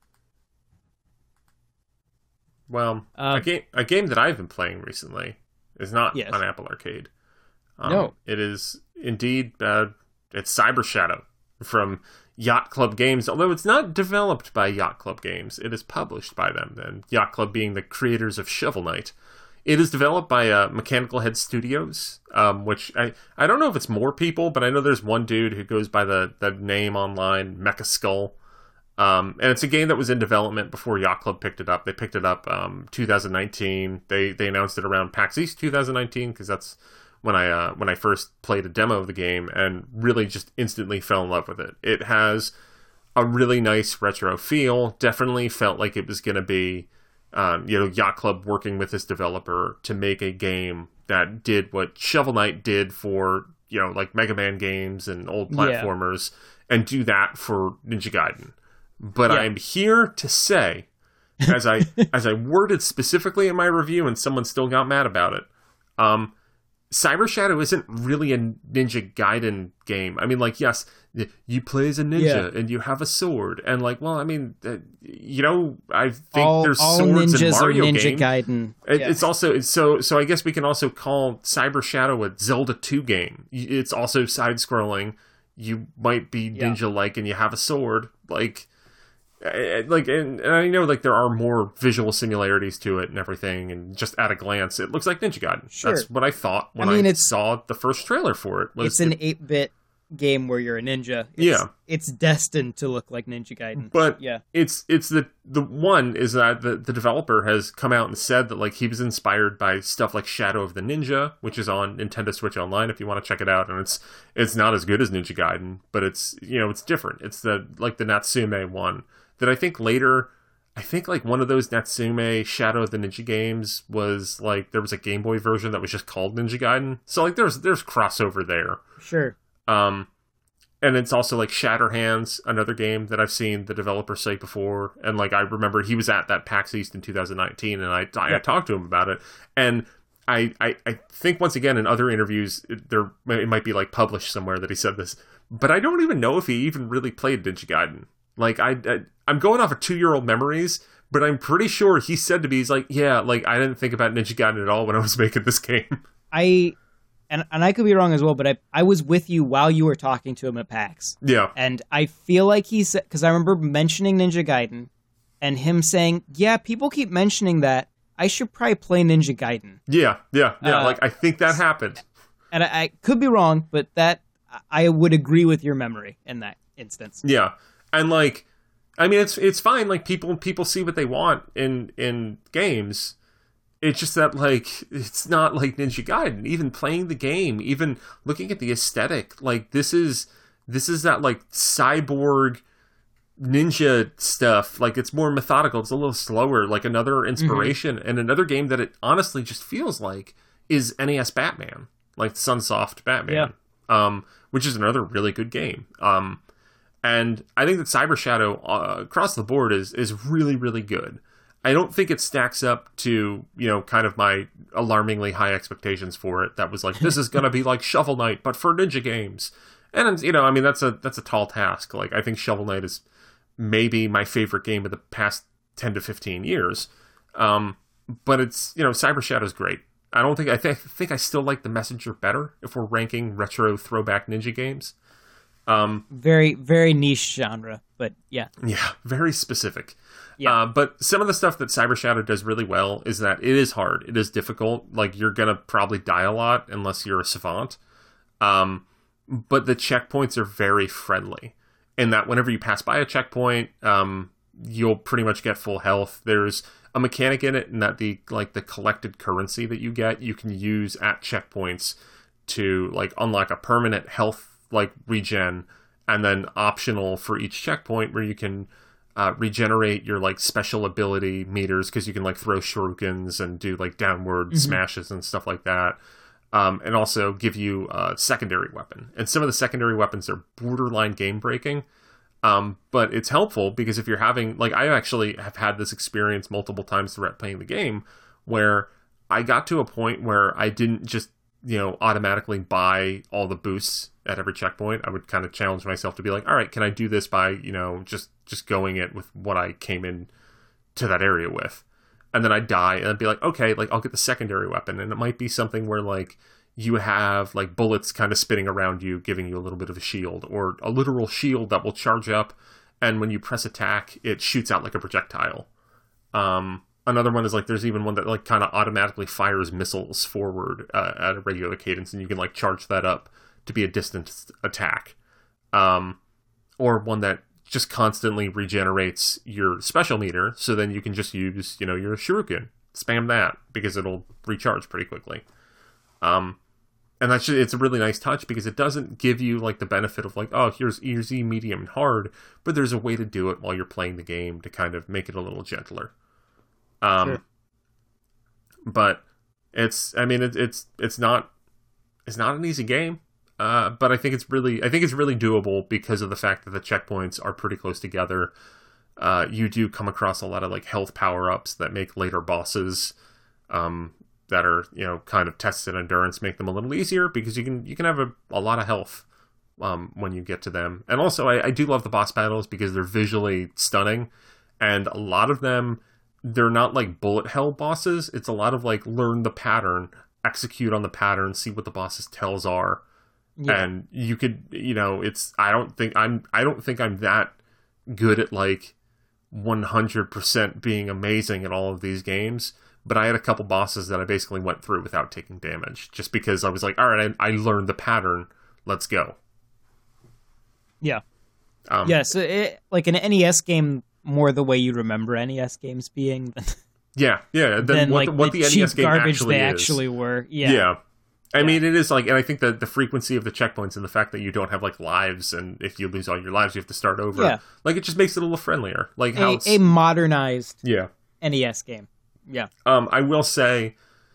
[SPEAKER 2] Well,
[SPEAKER 1] Uh,
[SPEAKER 2] a game a game that I've been playing recently is not
[SPEAKER 1] Yes.
[SPEAKER 2] on Apple Arcade. Um,
[SPEAKER 1] No.
[SPEAKER 2] It is indeed uh, it's Cyber Shadow from Yacht Club Games, although it's not developed by Yacht Club Games. It is published by them, and Yacht Club being the creators of Shovel Knight. It is developed by uh, Mechanical Head Studios, um, which I, I don't know if it's more people, but I know there's one dude who goes by the, the name online, Mecha Skull. Um, and it's a game that was in development before Yacht Club picked it up. They picked it up um, two thousand nineteen. They they announced it around PAX East two thousand nineteen because that's when I uh, when I first played a demo of the game and really just instantly fell in love with it. It has a really nice retro feel. Definitely felt like it was going to be um, you know Yacht Club working with this developer to make a game that did what Shovel Knight did for you know like Mega Man games and old platformers, yeah. and do that for Ninja Gaiden. But yeah. I'm here to say, as I as I worded specifically in my review, and someone still got mad about it, um, Cyber Shadow isn't really a Ninja Gaiden game. I mean, like, yes, you play as a ninja
[SPEAKER 1] yeah.
[SPEAKER 2] and you have a sword, and like, well, I mean, uh, you know, I think
[SPEAKER 1] all,
[SPEAKER 2] there's
[SPEAKER 1] all
[SPEAKER 2] swords
[SPEAKER 1] ninjas
[SPEAKER 2] in Mario
[SPEAKER 1] are Ninja
[SPEAKER 2] games.
[SPEAKER 1] Gaiden.
[SPEAKER 2] It,
[SPEAKER 1] yeah.
[SPEAKER 2] It's also so so. I guess we can also call Cyber Shadow a Zelda two game. It's also side scrolling. You might be ninja like, and you have a sword, like. Like and, and I know like there are more visual similarities to it and everything, and just at a glance it looks like Ninja Gaiden.
[SPEAKER 1] Sure.
[SPEAKER 2] That's what I thought when
[SPEAKER 1] I, mean,
[SPEAKER 2] I
[SPEAKER 1] it's,
[SPEAKER 2] saw the first trailer for it. Was
[SPEAKER 1] it's an eight-bit game where you're a ninja. It's,
[SPEAKER 2] yeah,
[SPEAKER 1] it's destined to look like Ninja Gaiden.
[SPEAKER 2] But
[SPEAKER 1] yeah,
[SPEAKER 2] it's it's the the one is that the the developer has come out and said that like he was inspired by stuff like Shadow of the Ninja, which is on Nintendo Switch Online if you want to check it out, and it's it's not as good as Ninja Gaiden, but it's you know it's different. It's the like the Natsume one. That I think later, I think like one of those Natsume Shadow of the Ninja games was like there was a Game Boy version that was just called Ninja Gaiden. So like there's there's crossover there.
[SPEAKER 1] Sure.
[SPEAKER 2] Um, and it's also like Shatterhands, another game that I've seen the developer say before. And like I remember he was at that PAX East in two thousand nineteen, and I I,
[SPEAKER 1] yeah.
[SPEAKER 2] I talked to him about it. And I, I I think once again in other interviews it, there it might be like published somewhere that he said this, but I don't even know if he even really played Ninja Gaiden. Like, I, I, I'm going off of two-year-old memories, but I'm pretty sure he said to me, he's like, yeah, like, I didn't think about Ninja Gaiden at all when I was making this game.
[SPEAKER 1] I, and, and I could be wrong as well, but I, I was with you while you were talking to him at PAX.
[SPEAKER 2] Yeah.
[SPEAKER 1] And I feel like he said, because I remember mentioning Ninja Gaiden, and him saying, yeah, people keep mentioning that. I should probably play Ninja Gaiden.
[SPEAKER 2] Yeah, yeah, yeah,
[SPEAKER 1] uh,
[SPEAKER 2] like, I think that happened.
[SPEAKER 1] And I, I could be wrong, but that, I would agree with your memory in that instance.
[SPEAKER 2] Yeah. And like, I mean, it's it's fine. Like people people see what they want in in games. It's just that like it's not like Ninja Gaiden. Even playing the game, even looking at the aesthetic, like this is this is that like cyborg ninja stuff. Like it's more methodical. It's a little slower. Like another inspiration mm-hmm. and another game that it honestly just feels like is N E S Batman, like Sunsoft Batman,
[SPEAKER 1] yeah.
[SPEAKER 2] um, which is another really good game. Um, And I think that Cyber Shadow uh, across the board is is really, really good. I don't think it stacks up to, you know, kind of my alarmingly high expectations for it. That was like, this is going to be like Shovel Knight, but for ninja games. And, you know, I mean, that's a that's a tall task. Like, I think Shovel Knight is maybe my favorite game of the past ten to fifteen years. Um, but it's, you know, Cyber Shadow's great. I don't think I think I think I still like the Messenger better if we're ranking retro throwback ninja games. Um,
[SPEAKER 1] very very niche genre, but yeah,
[SPEAKER 2] yeah, very specific.
[SPEAKER 1] Yeah.
[SPEAKER 2] Uh, but some of the stuff that Cyber Shadow does really well is that it is hard. It is difficult. Like, you're going to probably die a lot unless you're a savant. Um, but the checkpoints are very friendly. In that whenever you pass by a checkpoint, um, you'll pretty much get full health. There's a mechanic in it in that the like the collected currency that you get, you can use at checkpoints to like unlock a permanent health like regen, and then optional for each checkpoint where you can Uh, regenerate your like special ability meters, because you can like throw shurikens and do like downward mm-hmm. smashes and stuff like that, um, and also give you a secondary weapon. And some of the secondary weapons are borderline game breaking, um, but it's helpful because if you're having like I actually have had this experience multiple times throughout playing the game where I got to a point where I didn't just you know automatically buy all the boosts at every checkpoint. I would kind of challenge myself to be like, all right, can I do this by, you know, just, just going it with what I came in to that area with? And then I'd die and I'd be like, okay, like I'll get the secondary weapon. And it might be something where like you have like bullets kind of spinning around you, giving you a little bit of a shield, or a literal shield that will charge up. And when you press attack, it shoots out like a projectile. Um, another one is like, there's even one that like kind of automatically fires missiles forward uh, at a regular cadence, and you can like charge that up to be a distant attack, um, or one that just constantly regenerates your special meter, so then you can just use, you know, your shuriken, spam that, because it'll recharge pretty quickly. Um, and that's just, it's a really nice touch, because it doesn't give you, like, the benefit of, like, oh, here's easy, medium, and hard, but there's a way to do it while you're playing the game to kind of make it a little gentler. Um, sure. But it's, I mean, it, it's it's not, it's not an easy game. Uh, but I think it's really, I think it's really doable because of the fact that the checkpoints are pretty close together. Uh, you do come across a lot of like health power-ups that make later bosses, um, that are, you know, kind of tested endurance, make them a little easier, because you can, you can have a, a lot of health, um, when you get to them. And also I, I do love the boss battles because they're visually stunning, and a lot of them, they're not like bullet hell bosses. It's a lot of like learn the pattern, execute on the pattern, see what the boss's tells are. Yeah. And you could, you know, it's, I don't think I'm, I don't think I'm that good at like one hundred percent being amazing at all of these games, but I had a couple bosses that I basically went through without taking damage, just because I was like, all right, I, I learned the pattern, let's go.
[SPEAKER 1] Yeah.
[SPEAKER 2] Um,
[SPEAKER 1] yeah, so it, like an N E S game, more the way you remember N E S games being than,
[SPEAKER 2] yeah, yeah, then
[SPEAKER 1] than
[SPEAKER 2] what,
[SPEAKER 1] like
[SPEAKER 2] the, what
[SPEAKER 1] the,
[SPEAKER 2] the
[SPEAKER 1] cheap
[SPEAKER 2] N E S game
[SPEAKER 1] garbage
[SPEAKER 2] actually
[SPEAKER 1] they
[SPEAKER 2] is.
[SPEAKER 1] actually were. Yeah.
[SPEAKER 2] Yeah. I
[SPEAKER 1] Yeah.
[SPEAKER 2] mean, it is like, and I think that the frequency of the checkpoints and the fact that you don't have like lives, and if you lose all your lives, you have to start over.
[SPEAKER 1] Yeah.
[SPEAKER 2] Like, it just makes it a little friendlier. Like how
[SPEAKER 1] a,
[SPEAKER 2] it's,
[SPEAKER 1] a modernized
[SPEAKER 2] yeah.
[SPEAKER 1] N E S game. Yeah.
[SPEAKER 2] Um, I will say,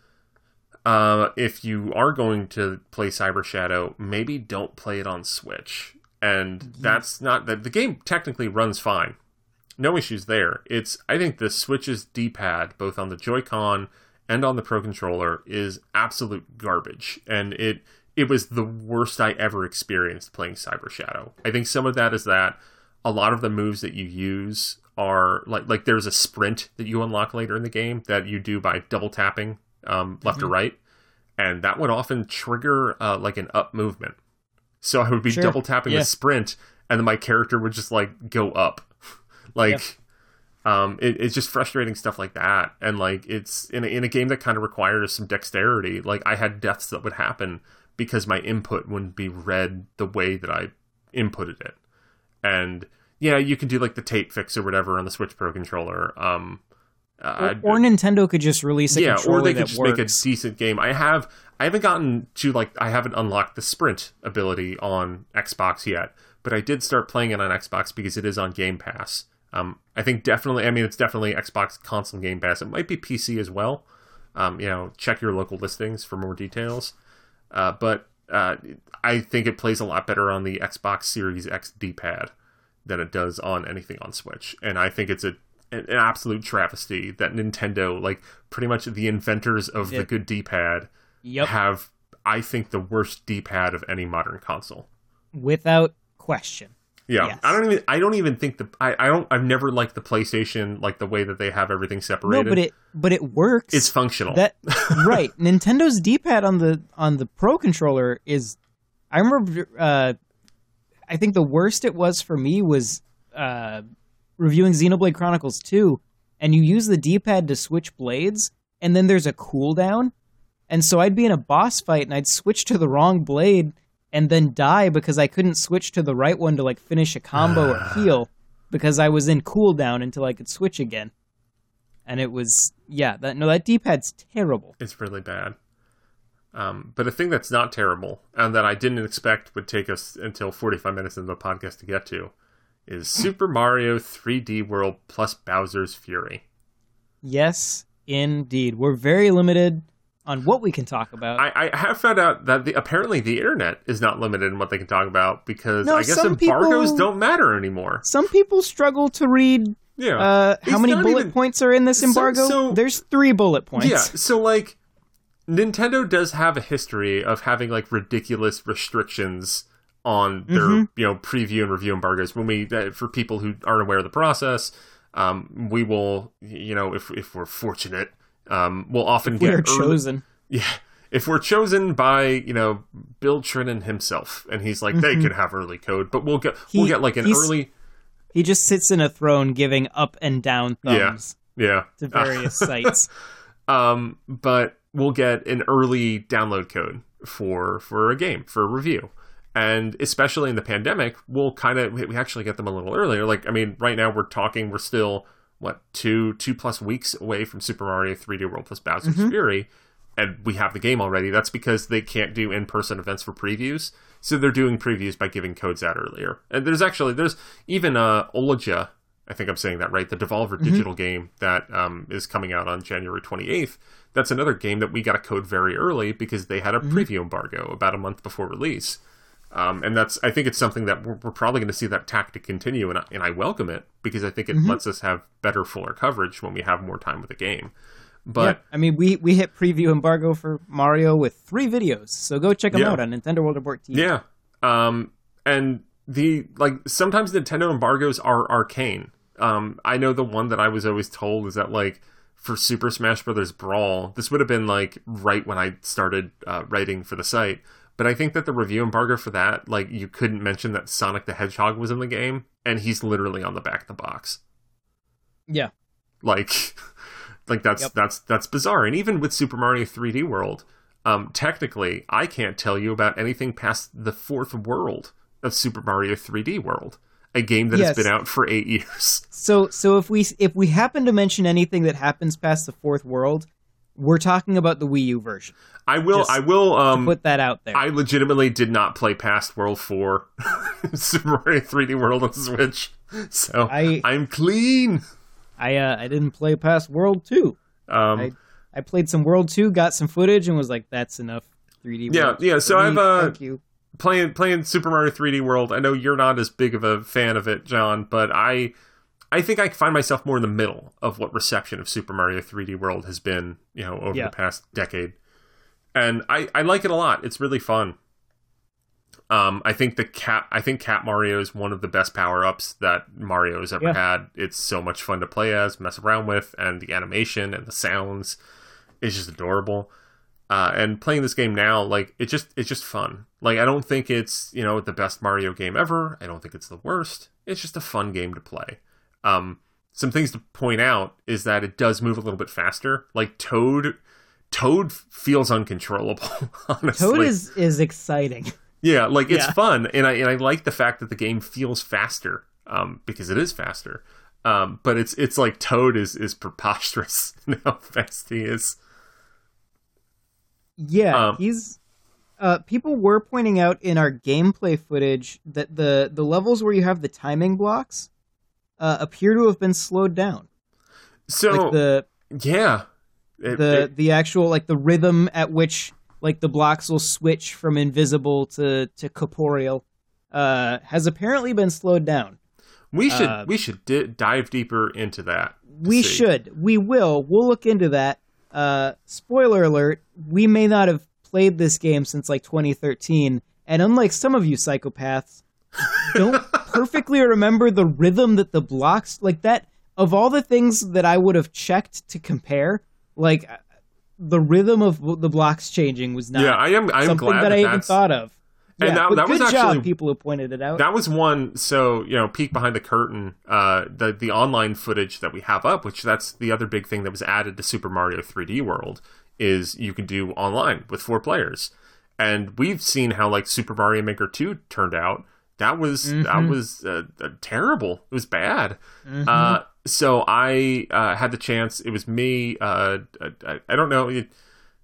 [SPEAKER 2] uh, if you are going to play Cyber Shadow, maybe don't play it on Switch. And mm-hmm. that's not that the game technically runs fine. No issues there. It's, I think the Switch's D-pad, both on the Joy-Con and on the Pro Controller, is absolute garbage. And it it was the worst I ever experienced playing Cyber Shadow. I think some of that is that a lot of the moves that you use are, like, like there's a sprint that you unlock later in the game that you do by double tapping um, left mm-hmm. or right. And that would often trigger, uh, like, an up movement. So I would be sure. double tapping yeah. the sprint, and then my character would just, like, go up. like... Yeah. Um, it, it's just frustrating stuff like that. And like, it's in a, in a game that kind of requires some dexterity. Like, I had deaths that would happen because my input wouldn't be read the way that I inputted it. And yeah, you can do like the tape fix or whatever on the Switch Pro Controller. Um,
[SPEAKER 1] or, or Nintendo could just release a
[SPEAKER 2] yeah,
[SPEAKER 1] controller
[SPEAKER 2] or they
[SPEAKER 1] that
[SPEAKER 2] could just
[SPEAKER 1] works.
[SPEAKER 2] make a decent game. I have, I haven't gotten to like, I haven't unlocked the sprint ability on Xbox yet, but I did start playing it on Xbox because it is on Game Pass. Um, I think definitely, I mean, it's definitely Xbox console Game Pass. It might be P C as well. Um, you know, check your local listings for more details. Uh, but uh, I think it plays a lot better on the Xbox Series X D-pad than it does on anything on Switch. And I think it's a an absolute travesty that Nintendo, like pretty much the inventors of yep. the good D-pad, yep. have, I think, the worst D-pad of any modern console.
[SPEAKER 1] Without question.
[SPEAKER 2] Yeah,
[SPEAKER 1] Yes.
[SPEAKER 2] I don't even. I don't even think the. I, I don't. I've never liked the PlayStation, like the way that they have everything separated.
[SPEAKER 1] No, but it but it works.
[SPEAKER 2] It's functional.
[SPEAKER 1] That right. Nintendo's D-pad on the on the Pro controller is. I remember. Uh, I think the worst it was for me was uh, reviewing Xenoblade Chronicles two, and you use the D-pad to switch blades, and then there's a cooldown, and so I'd be in a boss fight and I'd switch to the wrong blade. And then die because I couldn't switch to the right one to like finish a combo or heal because I was in cooldown until I could switch again. And it was yeah, that no, that D-pad's terrible.
[SPEAKER 2] It's really bad. Um, but a thing that's not terrible and that I didn't expect would take us until forty-five minutes into the podcast to get to is Super Mario three D World plus Bowser's Fury.
[SPEAKER 1] Yes, indeed. We're very limited on what we can talk about.
[SPEAKER 2] I, I have found out that the, apparently the internet is not limited in what they can talk about because
[SPEAKER 1] No,
[SPEAKER 2] I guess
[SPEAKER 1] some
[SPEAKER 2] embargoes
[SPEAKER 1] people-
[SPEAKER 2] don't matter anymore.
[SPEAKER 1] Some people struggle to read
[SPEAKER 2] Yeah.
[SPEAKER 1] uh, how
[SPEAKER 2] It's
[SPEAKER 1] many
[SPEAKER 2] not
[SPEAKER 1] bullet
[SPEAKER 2] even-
[SPEAKER 1] points are in this
[SPEAKER 2] So-
[SPEAKER 1] embargo.
[SPEAKER 2] so-
[SPEAKER 1] There's three bullet points.
[SPEAKER 2] Yeah, so like Nintendo does have a history of having like ridiculous restrictions on their
[SPEAKER 1] Mm-hmm.
[SPEAKER 2] you know preview and review embargoes. When we uh, for people who aren't aware of the process, um, we will you know if if we're fortunate, um, we'll often get
[SPEAKER 1] We're
[SPEAKER 2] early-
[SPEAKER 1] chosen.
[SPEAKER 2] Yeah. If we're chosen by, you know, Bill Trinan himself, and he's like, they can have early code, but we'll get we'll
[SPEAKER 1] He-
[SPEAKER 2] get like an
[SPEAKER 1] he's-
[SPEAKER 2] early
[SPEAKER 1] He just sits in a throne giving up and down thumbs
[SPEAKER 2] yeah.
[SPEAKER 1] to various sites.
[SPEAKER 2] Um, but we'll get an early download code for for a game, for a review. And especially in the pandemic, we'll kind of we actually get them a little earlier. Like, I mean, right now we're talking, we're still what, two two plus weeks away from Super Mario three D World plus Bowser's
[SPEAKER 1] Mm-hmm.
[SPEAKER 2] Fury. And we have the game already. That's because they can't do in-person events for previews. So they're doing previews by giving codes out earlier. And there's actually, there's even uh, Olaja, I think I'm saying that right, the Devolver
[SPEAKER 1] Mm-hmm.
[SPEAKER 2] digital game that um, is coming out on January twenty-eighth. That's another game that we got a code very early because they had a
[SPEAKER 1] Mm-hmm.
[SPEAKER 2] preview embargo about a month before release. Um, and that's, I think it's something that we're, we're probably going to see that tactic continue. And I, and I welcome it because I think it
[SPEAKER 1] Mm-hmm.
[SPEAKER 2] lets us have better, fuller coverage when we have more time with the game. But
[SPEAKER 1] yeah, I mean, we, we hit preview embargo for Mario with three videos, so go check them
[SPEAKER 2] Yeah.
[SPEAKER 1] out on Nintendo World Report T V.
[SPEAKER 2] yeah, um, and the like sometimes Nintendo embargoes are arcane. Um, I know the one that I was always told is that like for Super Smash Bros. Brawl, this would have been like right when I started uh, writing for the site. But I think that the review embargo for that, like you couldn't mention that Sonic the Hedgehog was in the game, and he's literally on the back of the box.
[SPEAKER 1] Yeah.
[SPEAKER 2] Like. Like that's
[SPEAKER 1] Yep.
[SPEAKER 2] that's that's bizarre. And even with Super Mario three D World, um, technically, I can't tell you about anything past the fourth world of Super Mario three D World, a game that
[SPEAKER 1] Yes.
[SPEAKER 2] has been out for eight years.
[SPEAKER 1] So so if we if we happen to mention anything that happens past the fourth world, we're talking about the Wii U version.
[SPEAKER 2] I will.
[SPEAKER 1] Just
[SPEAKER 2] I will. Um,
[SPEAKER 1] Put that out there.
[SPEAKER 2] I legitimately did not play past World Four, Super Mario three D World on Switch, so
[SPEAKER 1] I-
[SPEAKER 2] I'm clean.
[SPEAKER 1] I uh, I didn't play past World Two.
[SPEAKER 2] Um,
[SPEAKER 1] I I played some World Two, got some footage, and was like, "That's enough three D."
[SPEAKER 2] Yeah,
[SPEAKER 1] World
[SPEAKER 2] yeah,
[SPEAKER 1] for
[SPEAKER 2] so
[SPEAKER 1] me.
[SPEAKER 2] I've, uh,
[SPEAKER 1] Thank you.
[SPEAKER 2] playing playing Super Mario three D World. I know you're not as big of a fan of it, John, but I I think I find myself more in the middle of what reception of Super Mario three D World has been, you know, over
[SPEAKER 1] Yeah.
[SPEAKER 2] the past decade. And I, I like it a lot. It's really fun. Um, I think the cat I think Cat Mario is one of the best power-ups that Mario has ever
[SPEAKER 1] Yeah.
[SPEAKER 2] had. It's so much fun to play as, mess around with, and the animation and the sounds is just adorable. Uh, and playing this game now, like it just it's just fun. Like I don't think it's, you know, the best Mario game ever. I don't think it's the worst. It's just a fun game to play. Um, some things to point out is that it does move a little bit faster. Like Toad, Toad feels uncontrollable. Honestly,
[SPEAKER 1] Toad is is exciting.
[SPEAKER 2] yeah, like it's
[SPEAKER 1] Yeah.
[SPEAKER 2] fun, and I and I like the fact that the game feels faster, um, because it is faster. Um, but it's it's like Toad is is preposterous in how fast he is.
[SPEAKER 1] Yeah,
[SPEAKER 2] Um,
[SPEAKER 1] he's. Uh, people were pointing out in our gameplay footage that the the levels where you have the timing blocks uh, appear to have been slowed down.
[SPEAKER 2] So
[SPEAKER 1] Like the
[SPEAKER 2] yeah, It-
[SPEAKER 1] the
[SPEAKER 2] it-
[SPEAKER 1] the actual like the rhythm at which like the blocks will switch from invisible to to corporeal uh, has apparently been slowed down.
[SPEAKER 2] we should
[SPEAKER 1] uh,
[SPEAKER 2] we should di- dive deeper into that. to
[SPEAKER 1] We
[SPEAKER 2] see.
[SPEAKER 1] should. We will. We'll look into that. Uh, spoiler alert, we may not have played this game since like twenty thirteen, and unlike some of you psychopaths, don't perfectly remember the rhythm that the blocks, like that, of all the things that I would have checked to compare, like the rhythm of the blocks changing was not
[SPEAKER 2] yeah, I am, I am
[SPEAKER 1] something
[SPEAKER 2] glad
[SPEAKER 1] that,
[SPEAKER 2] that
[SPEAKER 1] I even
[SPEAKER 2] that's,
[SPEAKER 1] thought of.
[SPEAKER 2] And
[SPEAKER 1] yeah,
[SPEAKER 2] that,
[SPEAKER 1] but
[SPEAKER 2] that
[SPEAKER 1] good
[SPEAKER 2] was
[SPEAKER 1] job,
[SPEAKER 2] actually,
[SPEAKER 1] people who pointed it out.
[SPEAKER 2] That was one, so, you know, peek behind the curtain, uh, the, the online footage that we have up, which that's the other big thing that was added to Super Mario three D World, is you can do online with four players. And we've seen how, like, Super Mario Maker two turned out. That was, mm-hmm. that was uh, uh, terrible. It was bad. Mm-hmm. Uh, so I uh, had the chance, it was me, uh, I, I don't know, it,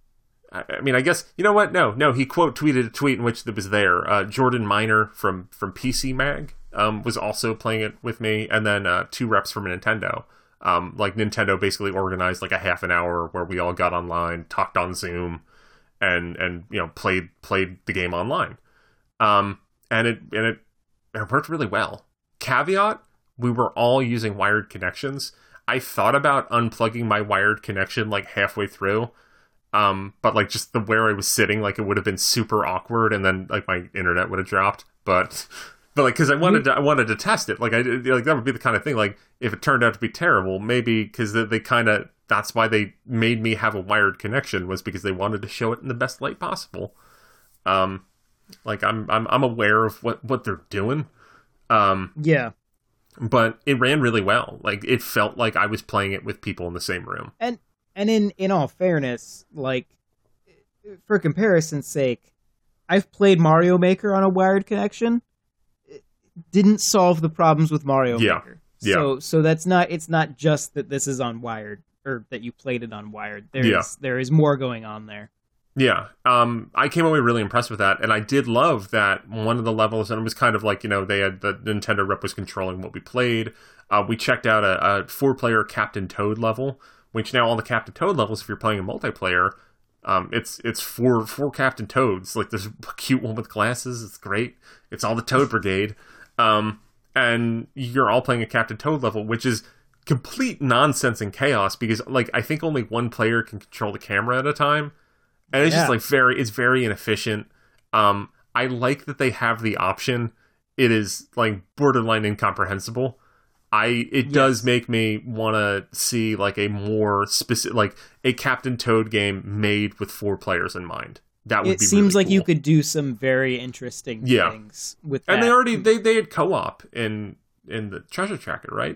[SPEAKER 2] I mean, I guess, you know what? No, no, he quote tweeted a tweet in which it was there. Uh, Jordan Miner from, from P C Mag um, was also playing it with me, and then uh, two reps from Nintendo. Um, like, Nintendo basically organized like a half an hour where we all got online, talked on Zoom, and, and you know, played played the game online. Um, and it and it, it worked really well. Caveat, we were all using wired connections. I thought about unplugging my wired connection like halfway through. Um, but like just the where I was sitting, like it would have been super awkward, and then like my internet would have dropped. But, but like because I wanted to, I wanted to test it. Like I like that would be the kind of thing. Like if it turned out to be terrible, maybe because they, they kind of that's why they made me have a wired connection, was because they wanted to show it in the best light possible. Um, like I'm I'm I'm aware of what what they're doing. Um,
[SPEAKER 1] yeah,
[SPEAKER 2] but it ran really well. Like it felt like I was playing it with people in the same room.
[SPEAKER 1] And. And in, in all fairness, like, for comparison's sake, I've played Mario Maker on a wired connection. It didn't solve the problems with Mario
[SPEAKER 2] yeah.
[SPEAKER 1] Maker.
[SPEAKER 2] Yeah.
[SPEAKER 1] So so that's not it's not just that this is on wired, or that you played it on wired. There
[SPEAKER 2] yeah.
[SPEAKER 1] is there is more going on there.
[SPEAKER 2] Yeah. Um, I came away really impressed with that, and I did love that one of the levels, and it was kind of like, you know, they had the Nintendo rep was controlling what we played. Uh, we checked out a, a four-player Captain Toad level, which now all the Captain Toad levels, if you're playing a multiplayer, um, it's it's four four Captain Toads. Like there's a cute one with glasses. It's great. It's all the Toad Brigade, um, and you're all playing a Captain Toad level, which is complete nonsense and chaos because like I think only one player can control the camera at a time, and it's yeah. just like very it's very inefficient. Um, I like that they have the option. It is like borderline incomprehensible. I it yes. does make me want to see like a more specific, like a Captain Toad game made with four players in mind. That would
[SPEAKER 1] it
[SPEAKER 2] be. It
[SPEAKER 1] seems
[SPEAKER 2] really
[SPEAKER 1] like
[SPEAKER 2] cool.
[SPEAKER 1] You could do some very interesting
[SPEAKER 2] yeah.
[SPEAKER 1] things with
[SPEAKER 2] that. And
[SPEAKER 1] that.
[SPEAKER 2] they already they they had co-op in in the Treasure Tracker, right?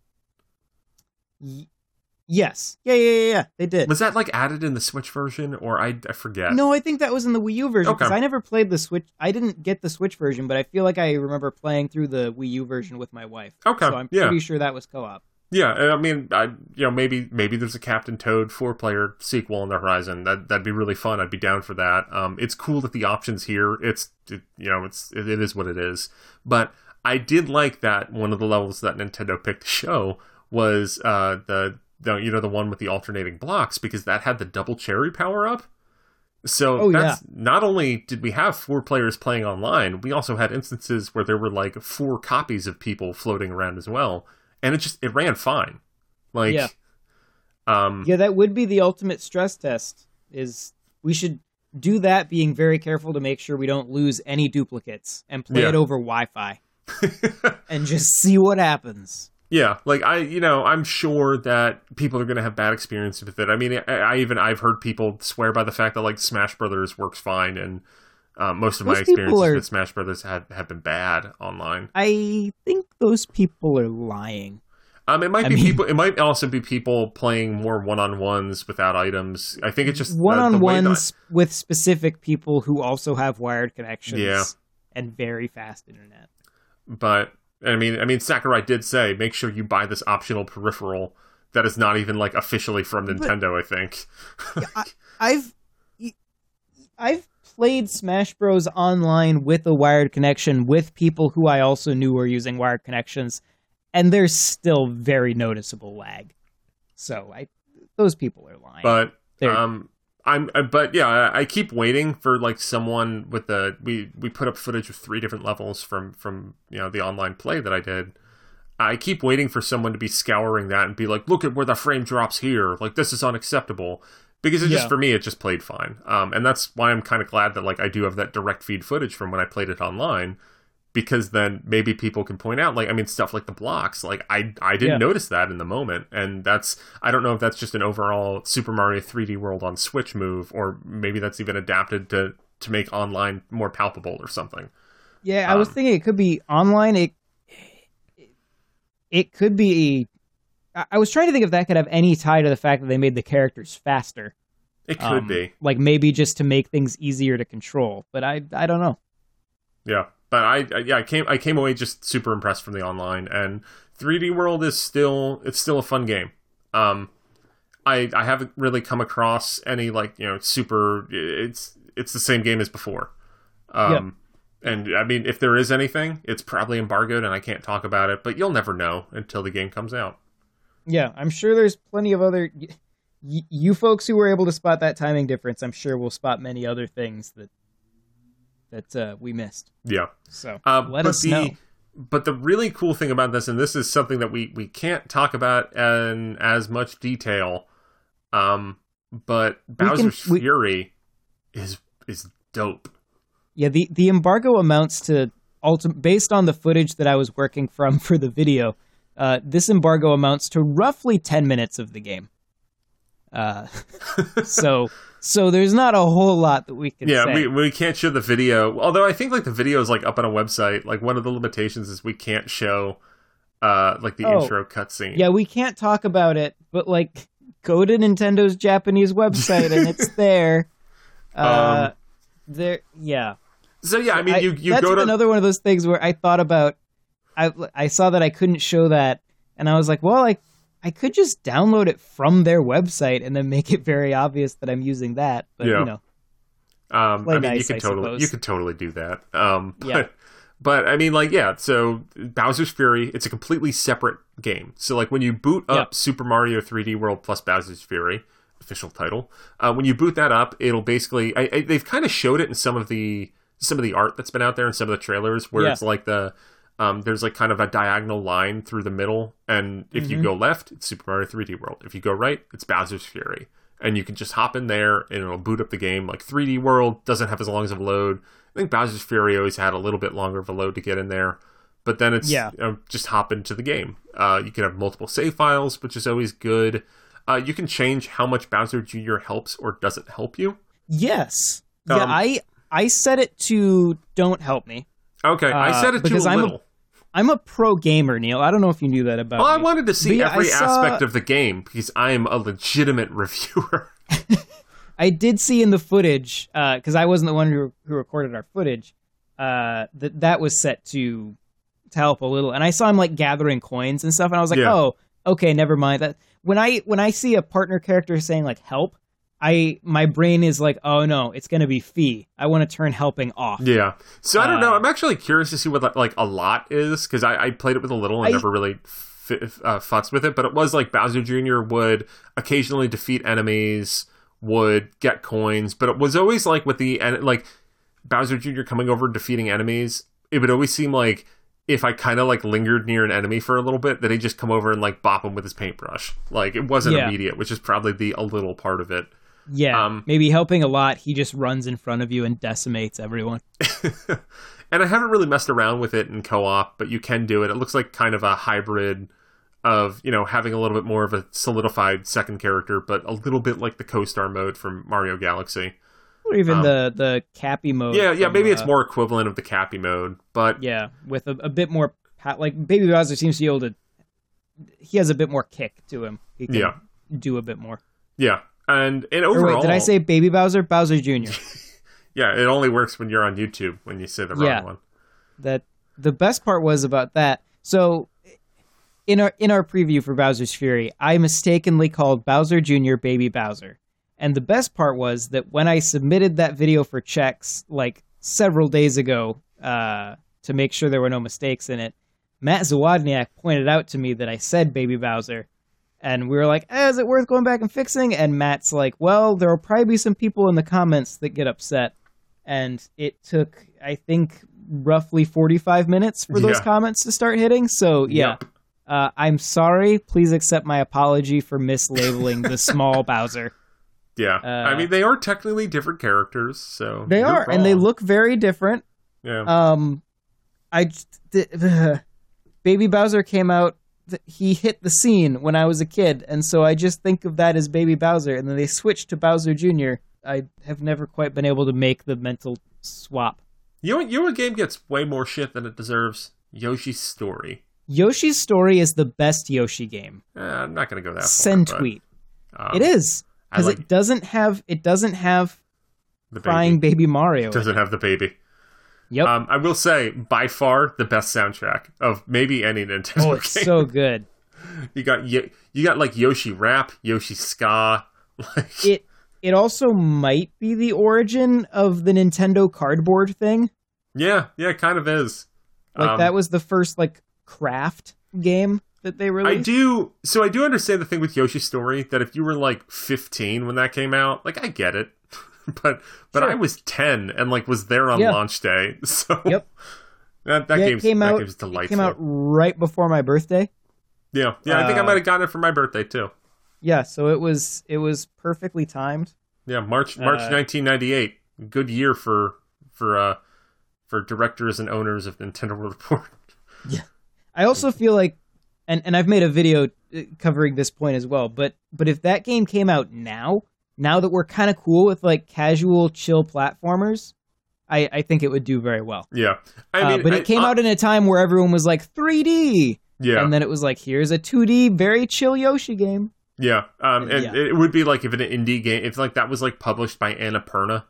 [SPEAKER 1] Y- yes, yeah, yeah, yeah, yeah. They did.
[SPEAKER 2] Was that like added in the Switch version, or I I forget?
[SPEAKER 1] No, I think that was in the Wii U version because
[SPEAKER 2] okay.
[SPEAKER 1] I never played the Switch. I didn't get the Switch version, but I feel like I remember playing through the Wii U version with my wife.
[SPEAKER 2] Okay,
[SPEAKER 1] so I'm
[SPEAKER 2] yeah.
[SPEAKER 1] pretty sure that was co-op.
[SPEAKER 2] Yeah, I mean, I you know maybe maybe there's a Captain Toad four-player sequel on the horizon. That that'd be really fun. I'd be down for that. Um, it's cool that the options here. It's it, you know it's it, it is what it is. But I did like that one of the levels that Nintendo picked to show was uh the the you know the one with the alternating blocks, because that had the double cherry power up. So
[SPEAKER 1] oh,
[SPEAKER 2] that's
[SPEAKER 1] yeah.
[SPEAKER 2] not only did we have four players playing online, we also had instances where there were like four copies of people floating around as well. And it just, it ran fine. Like,
[SPEAKER 1] yeah.
[SPEAKER 2] Um,
[SPEAKER 1] yeah, that would be the ultimate stress test, is we should do that, being very careful to make sure we don't lose any duplicates, and play
[SPEAKER 2] yeah.
[SPEAKER 1] it over Wi-Fi. And just see what happens.
[SPEAKER 2] Yeah, like, I, you know, I'm sure that people are going to have bad experiences with it. I mean, I, I even, I've heard people swear by the fact that, like, Smash Brothers works fine, and Uh, most of
[SPEAKER 1] those
[SPEAKER 2] my experiences
[SPEAKER 1] are,
[SPEAKER 2] with Smash Brothers have, have been bad online.
[SPEAKER 1] I think those people are lying.
[SPEAKER 2] Um, it might
[SPEAKER 1] I
[SPEAKER 2] be
[SPEAKER 1] mean,
[SPEAKER 2] people. It might also be people playing more one-on-ones without items. I think it's just
[SPEAKER 1] one-on-ones that, with specific people who also have wired connections.
[SPEAKER 2] Yeah.
[SPEAKER 1] And very fast internet.
[SPEAKER 2] But I mean, I mean, Sakurai did say, make sure you buy this optional peripheral that is not even like officially from Nintendo. But, I think.
[SPEAKER 1] I, I've I've. played Smash Bros. Online with a wired connection with people who I also knew were using wired connections, and there's still very noticeable lag. So I, those people are lying.
[SPEAKER 2] But
[SPEAKER 1] They're,
[SPEAKER 2] um, I'm, but yeah, I, I keep waiting for like someone with the we we put up footage of three different levels from from you know the online play that I did. I keep waiting for someone to be scouring that and be like, look at where the frame drops here. Like, this is unacceptable. Because it just, yeah. for me, it just played fine. Um, and that's why I'm kind of glad that, like, I do have that direct feed footage from when I played it online. because then maybe people can point out, like, I mean, stuff like the blocks, like, I, I didn't
[SPEAKER 1] Yeah.
[SPEAKER 2] notice that in the moment, and that's, I don't know if that's just an overall Super Mario three D World on Switch move, or maybe that's even adapted to, to make online more palpable or something.
[SPEAKER 1] Yeah, I was
[SPEAKER 2] Um,
[SPEAKER 1] thinking it could be online. It it could be. I I was trying to think if that could have any tie to the fact that they made the characters faster.
[SPEAKER 2] It could
[SPEAKER 1] Um,
[SPEAKER 2] be.
[SPEAKER 1] like maybe just to make things easier to control. But I I don't know.
[SPEAKER 2] Yeah, but I, I yeah I came I came away just super impressed from the online, and three D World is still it's still a fun game. Um, I I haven't really come across any like you know super it's it's the same game as before. Um, and I mean if there is anything, it's probably embargoed and I can't talk about it, but you'll never know until the game comes out.
[SPEAKER 1] Yeah, I'm sure there's plenty of other. Y- you folks who were able to spot that timing difference, I'm sure will spot many other things that that uh, we missed.
[SPEAKER 2] Yeah.
[SPEAKER 1] So
[SPEAKER 2] Uh,
[SPEAKER 1] let
[SPEAKER 2] but
[SPEAKER 1] us
[SPEAKER 2] the,
[SPEAKER 1] know.
[SPEAKER 2] But the really cool thing about this, and this is something that we, we can't talk about in as much detail, um, but
[SPEAKER 1] We can-
[SPEAKER 2] Bowser's
[SPEAKER 1] we-
[SPEAKER 2] Fury is is dope.
[SPEAKER 1] Yeah, the, the embargo amounts to ulti- based on the footage that I was working from for the video. Uh, this embargo amounts to roughly ten minutes of the game. Uh, so so there's not a whole lot that we can
[SPEAKER 2] Yeah,
[SPEAKER 1] say.
[SPEAKER 2] we we can't show the video. Although I think like the video is like up on a website. Like one of the limitations is we can't show uh like the
[SPEAKER 1] Oh,
[SPEAKER 2] intro cutscene.
[SPEAKER 1] Yeah, we can't talk about it, but like go to Nintendo's Japanese website and it's there. Uh,
[SPEAKER 2] Um,
[SPEAKER 1] there, yeah.
[SPEAKER 2] So yeah, I mean you you
[SPEAKER 1] that's
[SPEAKER 2] go to
[SPEAKER 1] another one of those things where I thought about. I I saw that I couldn't show that, and I was like, well, I I could just download it from their website and then make it very obvious that I'm using that. But
[SPEAKER 2] Yeah.
[SPEAKER 1] you know,
[SPEAKER 2] Um,
[SPEAKER 1] Play
[SPEAKER 2] I mean,
[SPEAKER 1] nice,
[SPEAKER 2] you
[SPEAKER 1] I
[SPEAKER 2] could totally,
[SPEAKER 1] suppose.
[SPEAKER 2] you could totally do that. Um, but,
[SPEAKER 1] Yeah.
[SPEAKER 2] but I mean, like, yeah. So Bowser's Fury, it's a completely separate game. So, like, when you boot up
[SPEAKER 1] Yeah.
[SPEAKER 2] Super Mario three D World plus Bowser's Fury, official title, uh, when you boot that up, it'll basically, I, I, they've kind of showed it in some of the some of the art that's been out there and some of the trailers, where
[SPEAKER 1] Yeah.
[SPEAKER 2] it's like the um, there's like kind of a diagonal line through the middle, and if
[SPEAKER 1] Mm-hmm.
[SPEAKER 2] you go left, it's Super Mario three D World. If you go right, it's Bowser's Fury. And you can just hop in there and it'll boot up the game. Like three D World doesn't have as long as of a load. I think Bowser's Fury always had a little bit longer of a load to get in there. But then it's
[SPEAKER 1] Yeah.
[SPEAKER 2] you know, just hop into the game. Uh, you can have multiple save files, which is always good. Uh, you can change how much Bowser Junior helps or doesn't help you.
[SPEAKER 1] yes, yeah.
[SPEAKER 2] Um,
[SPEAKER 1] I I set it to don't help me.
[SPEAKER 2] Okay, I
[SPEAKER 1] Uh,
[SPEAKER 2] set it to
[SPEAKER 1] because
[SPEAKER 2] a
[SPEAKER 1] I'm a-
[SPEAKER 2] little.
[SPEAKER 1] I'm a pro gamer, Neil. I don't know if you knew that about
[SPEAKER 2] Well, I
[SPEAKER 1] me.
[SPEAKER 2] wanted to see
[SPEAKER 1] But yeah,
[SPEAKER 2] every
[SPEAKER 1] I saw-
[SPEAKER 2] aspect of the game because I am a legitimate reviewer.
[SPEAKER 1] I did see in the footage, because I wasn't the one who, who recorded our footage, uh, that that was set to to help a little. And I saw him like gathering coins and stuff, and I was like,
[SPEAKER 2] Yeah.
[SPEAKER 1] oh, okay, never mind. That when I when I see a partner character saying like help, I my brain is like, oh no, it's gonna be fee. I want to turn helping off.
[SPEAKER 2] Yeah. So I don't know.
[SPEAKER 1] Uh,
[SPEAKER 2] I'm actually curious to see what like a lot is because I, I played it with a little and
[SPEAKER 1] I-
[SPEAKER 2] never really f- uh, futzed with it. But it was like Bowser Junior would occasionally defeat enemies, would get coins, but it was always like with the en- like Bowser Junior coming over and defeating enemies. It would always seem like if I kind of like lingered near an enemy for a little bit, that he'd just come over and like bop him with his paintbrush. Like it wasn't
[SPEAKER 1] Yeah.
[SPEAKER 2] immediate, which is probably the a little part of it.
[SPEAKER 1] Yeah,
[SPEAKER 2] Um,
[SPEAKER 1] maybe helping a lot. He just runs in front of you and decimates everyone.
[SPEAKER 2] And I haven't really messed around with it in co-op, but you can do it. It looks like kind of a hybrid of, you know, having a little bit more of a solidified second character, but a little bit like the co-star mode from Mario Galaxy.
[SPEAKER 1] Or even
[SPEAKER 2] Um,
[SPEAKER 1] the the Cappy mode.
[SPEAKER 2] Yeah, yeah,
[SPEAKER 1] from,
[SPEAKER 2] maybe it's
[SPEAKER 1] uh,
[SPEAKER 2] more equivalent of the Cappy mode, but
[SPEAKER 1] Yeah, with a, a bit more pa- like Baby Bowser seems to be able to. He has a bit more kick to him. He can
[SPEAKER 2] Yeah.
[SPEAKER 1] do a bit more.
[SPEAKER 2] yeah. And, and
[SPEAKER 1] Or
[SPEAKER 2] overall,
[SPEAKER 1] wait, did I say Baby Bowser? Bowser Junior
[SPEAKER 2] yeah, it only works when you're on YouTube when you say the wrong
[SPEAKER 1] Yeah.
[SPEAKER 2] one.
[SPEAKER 1] That the best part was about that. So in our in our preview for Bowser's Fury, I mistakenly called Bowser Junior Baby Bowser. And the best part was that when I submitted that video for checks like several days ago, uh, to make sure there were no mistakes in it, Matt Zawodniak pointed out to me that I said Baby Bowser. And we were like, eh, is it worth going back and fixing? And Matt's like, well, there will probably be some people in the comments that get upset. And it took, I think, roughly forty-five minutes for those
[SPEAKER 2] Yeah.
[SPEAKER 1] comments to start hitting. So, yeah.
[SPEAKER 2] Yep.
[SPEAKER 1] Uh, I'm sorry. Please accept my apology for mislabeling the small Bowser.
[SPEAKER 2] Yeah.
[SPEAKER 1] Uh,
[SPEAKER 2] I mean, they are technically different characters, so
[SPEAKER 1] They
[SPEAKER 2] you're
[SPEAKER 1] are, and they
[SPEAKER 2] wrong.
[SPEAKER 1] look very different.
[SPEAKER 2] Yeah.
[SPEAKER 1] Um, I just, the, Baby Bowser came out. He hit the scene when I was a kid, and so I just think of that as Baby Bowser. And then they switched to Bowser Junior I have never quite been able to make the mental swap.
[SPEAKER 2] You know, you know what game gets way more shit than it deserves? Yoshi's Story.
[SPEAKER 1] Yoshi's Story is the best Yoshi game.
[SPEAKER 2] Uh, I'm not going to go that
[SPEAKER 1] Send
[SPEAKER 2] far.
[SPEAKER 1] tweet.
[SPEAKER 2] But, um,
[SPEAKER 1] it is because
[SPEAKER 2] like,
[SPEAKER 1] it doesn't have it doesn't have
[SPEAKER 2] the
[SPEAKER 1] crying baby, baby Mario.
[SPEAKER 2] It doesn't have the baby.
[SPEAKER 1] Yep.
[SPEAKER 2] Um, I will say, by far, the best soundtrack of maybe any Nintendo
[SPEAKER 1] oh, it's
[SPEAKER 2] game.
[SPEAKER 1] so good.
[SPEAKER 2] You got you got like Yoshi rap, Yoshi ska. Like
[SPEAKER 1] it. It also might be the origin of the Nintendo cardboard thing.
[SPEAKER 2] Yeah, yeah, it kind of is.
[SPEAKER 1] Like
[SPEAKER 2] um,
[SPEAKER 1] that was the first like craft game that they released.
[SPEAKER 2] I do. So I do understand the thing with Yoshi's Story that if you were like fifteen when that came out, like I get it. but but
[SPEAKER 1] sure.
[SPEAKER 2] I was ten and like was there on
[SPEAKER 1] yeah.
[SPEAKER 2] launch day. So
[SPEAKER 1] yep.
[SPEAKER 2] that that
[SPEAKER 1] yeah,
[SPEAKER 2] game's,
[SPEAKER 1] came
[SPEAKER 2] that
[SPEAKER 1] out,
[SPEAKER 2] game's delightful.
[SPEAKER 1] It came out right before my birthday.
[SPEAKER 2] Yeah, yeah. I think
[SPEAKER 1] uh,
[SPEAKER 2] I might have gotten it for my birthday too.
[SPEAKER 1] Yeah, so it was it was perfectly timed.
[SPEAKER 2] Yeah, March March
[SPEAKER 1] uh,
[SPEAKER 2] nineteen ninety-eight. Good year for for uh for directors and owners of Nintendo World Report.
[SPEAKER 1] Yeah. I also feel like and and I've made a video covering this point as well, but but if that game came out now, now that we're kind of cool with like casual chill platformers, I I think it would do very well.
[SPEAKER 2] Yeah. I mean,
[SPEAKER 1] uh, but it
[SPEAKER 2] I,
[SPEAKER 1] came
[SPEAKER 2] I,
[SPEAKER 1] out in a time where everyone was like three D.
[SPEAKER 2] Yeah.
[SPEAKER 1] And then it was like, here's a two D, very chill Yoshi game.
[SPEAKER 2] Yeah. Um, and
[SPEAKER 1] yeah.
[SPEAKER 2] it would be like if an indie game, if like that was like published by Annapurna.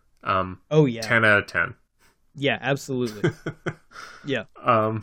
[SPEAKER 2] Um,
[SPEAKER 1] oh, yeah.
[SPEAKER 2] ten out of ten.
[SPEAKER 1] Yeah, absolutely. yeah.
[SPEAKER 2] Um,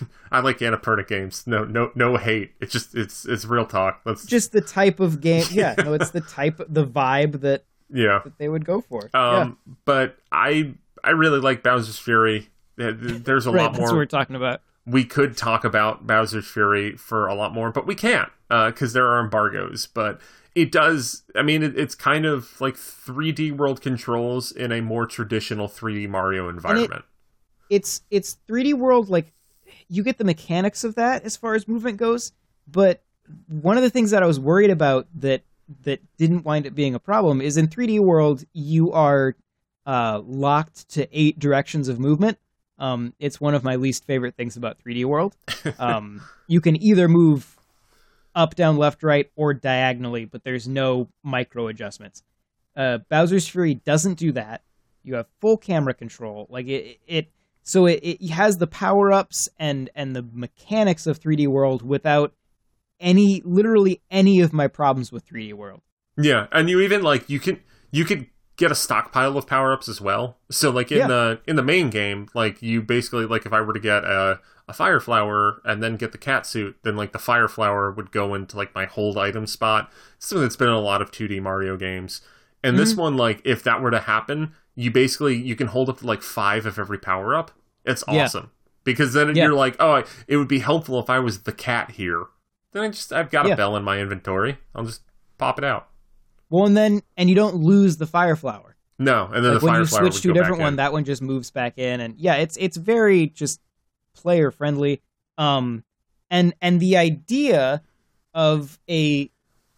[SPEAKER 2] I like Annapurna games. No, no, no hate. It's just, it's, it's real talk. That's
[SPEAKER 1] just the type of game. Yeah. No, it's the type, the vibe that,
[SPEAKER 2] yeah.
[SPEAKER 1] that they would go for.
[SPEAKER 2] Um,
[SPEAKER 1] yeah.
[SPEAKER 2] But I, I really like Bowser's Fury. There's a
[SPEAKER 1] right,
[SPEAKER 2] lot more.
[SPEAKER 1] That's what we're talking about.
[SPEAKER 2] We could talk about Bowser's Fury for a lot more, but we can't because uh, there are embargoes. But it does, I mean, it, it's kind of like three D world controls in a more traditional three D Mario environment.
[SPEAKER 1] It, it's it's three D world, like, you get the mechanics of that as far as movement goes, but one of the things that I was worried about that that didn't wind up being a problem is in three D world, you are uh, locked to eight directions of movement. Um, it's one of my least favorite things about three D World. Um, you can either move up, down, left, right, or diagonally, but there's no micro adjustments. Uh, Bowser's Fury doesn't do that. You have full camera control. Like it, it so it, it has the power ups and and the mechanics of three D World without any, literally any of my problems with three D World.
[SPEAKER 2] Yeah, and you even like you can you could. get a stockpile of power-ups as well. So like in
[SPEAKER 1] yeah.
[SPEAKER 2] the in the main game, like you basically like if I were to get a, a fire flower and then get the cat suit, then like the fire flower would go into like my hold item spot. Something that's been in a lot of two D Mario games. And mm-hmm. this one, like if that were to happen, you basically you can hold up to like five of every power-up. It's awesome. Yeah. Because then yeah. you're like, oh, I, it would be helpful if I was the cat here. Then I just I've got
[SPEAKER 1] yeah.
[SPEAKER 2] a bell in my inventory. I'll just pop it out.
[SPEAKER 1] Well, and then, and you don't lose the fire flower.
[SPEAKER 2] No, and then
[SPEAKER 1] like
[SPEAKER 2] the
[SPEAKER 1] when
[SPEAKER 2] fire
[SPEAKER 1] you
[SPEAKER 2] flower
[SPEAKER 1] switch
[SPEAKER 2] would
[SPEAKER 1] to
[SPEAKER 2] go
[SPEAKER 1] a different
[SPEAKER 2] back
[SPEAKER 1] one,
[SPEAKER 2] in.
[SPEAKER 1] that one just moves back in, and yeah, it's it's very just player friendly. Um, and and the idea of a,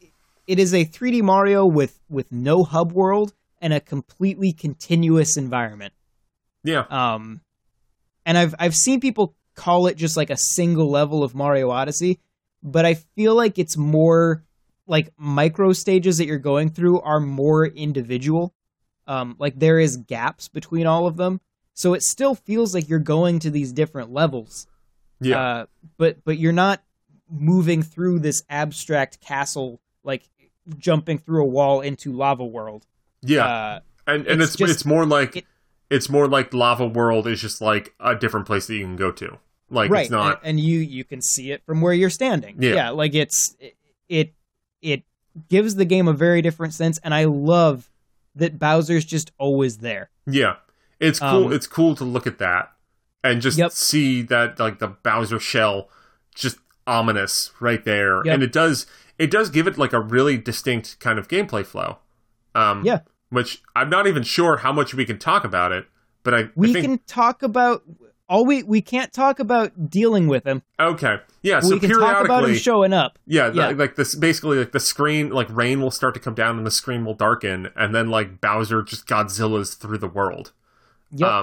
[SPEAKER 1] it is a three D Mario with with no hub world and a completely continuous environment.
[SPEAKER 2] Yeah.
[SPEAKER 1] Um, and I've I've seen people call it just like a single level of Mario Odyssey, but I feel like it's more. Like micro stages that you're going through are more individual. Um, like there is gaps between all of them. So it still feels like you're going to these different levels.
[SPEAKER 2] Yeah.
[SPEAKER 1] Uh, but, but you're not moving through this abstract castle, like jumping through a wall into Lava World.
[SPEAKER 2] Yeah.
[SPEAKER 1] Uh,
[SPEAKER 2] and and
[SPEAKER 1] it's
[SPEAKER 2] it's,
[SPEAKER 1] just,
[SPEAKER 2] it's more like,
[SPEAKER 1] it,
[SPEAKER 2] it's more like Lava World is just like a different place that you can go to. Like
[SPEAKER 1] right,
[SPEAKER 2] it's not.
[SPEAKER 1] And, and you, you can see it from where you're standing.
[SPEAKER 2] Yeah.
[SPEAKER 1] Yeah. Like it's, it, it It gives the game a very different sense, and I love that Bowser's just always there.
[SPEAKER 2] Yeah, it's cool.
[SPEAKER 1] Um,
[SPEAKER 2] it's cool to look at that and just
[SPEAKER 1] yep.
[SPEAKER 2] see that like the Bowser shell, just ominous right there,
[SPEAKER 1] yep.
[SPEAKER 2] and it does it does give it like a really distinct kind of gameplay flow. Um,
[SPEAKER 1] yeah,
[SPEAKER 2] which I'm not even sure how much we can talk about it, but I
[SPEAKER 1] we
[SPEAKER 2] I think,
[SPEAKER 1] can talk about. All we we can't talk about dealing with him.
[SPEAKER 2] Okay, yeah. So
[SPEAKER 1] we can
[SPEAKER 2] periodically,
[SPEAKER 1] talk about him showing up.
[SPEAKER 2] Yeah,
[SPEAKER 1] yeah.
[SPEAKER 2] Like, like this, basically, like the screen, like rain will start to come down and the screen will darken, and then like Bowser just Godzilla's through the world.
[SPEAKER 1] Yep.
[SPEAKER 2] Um,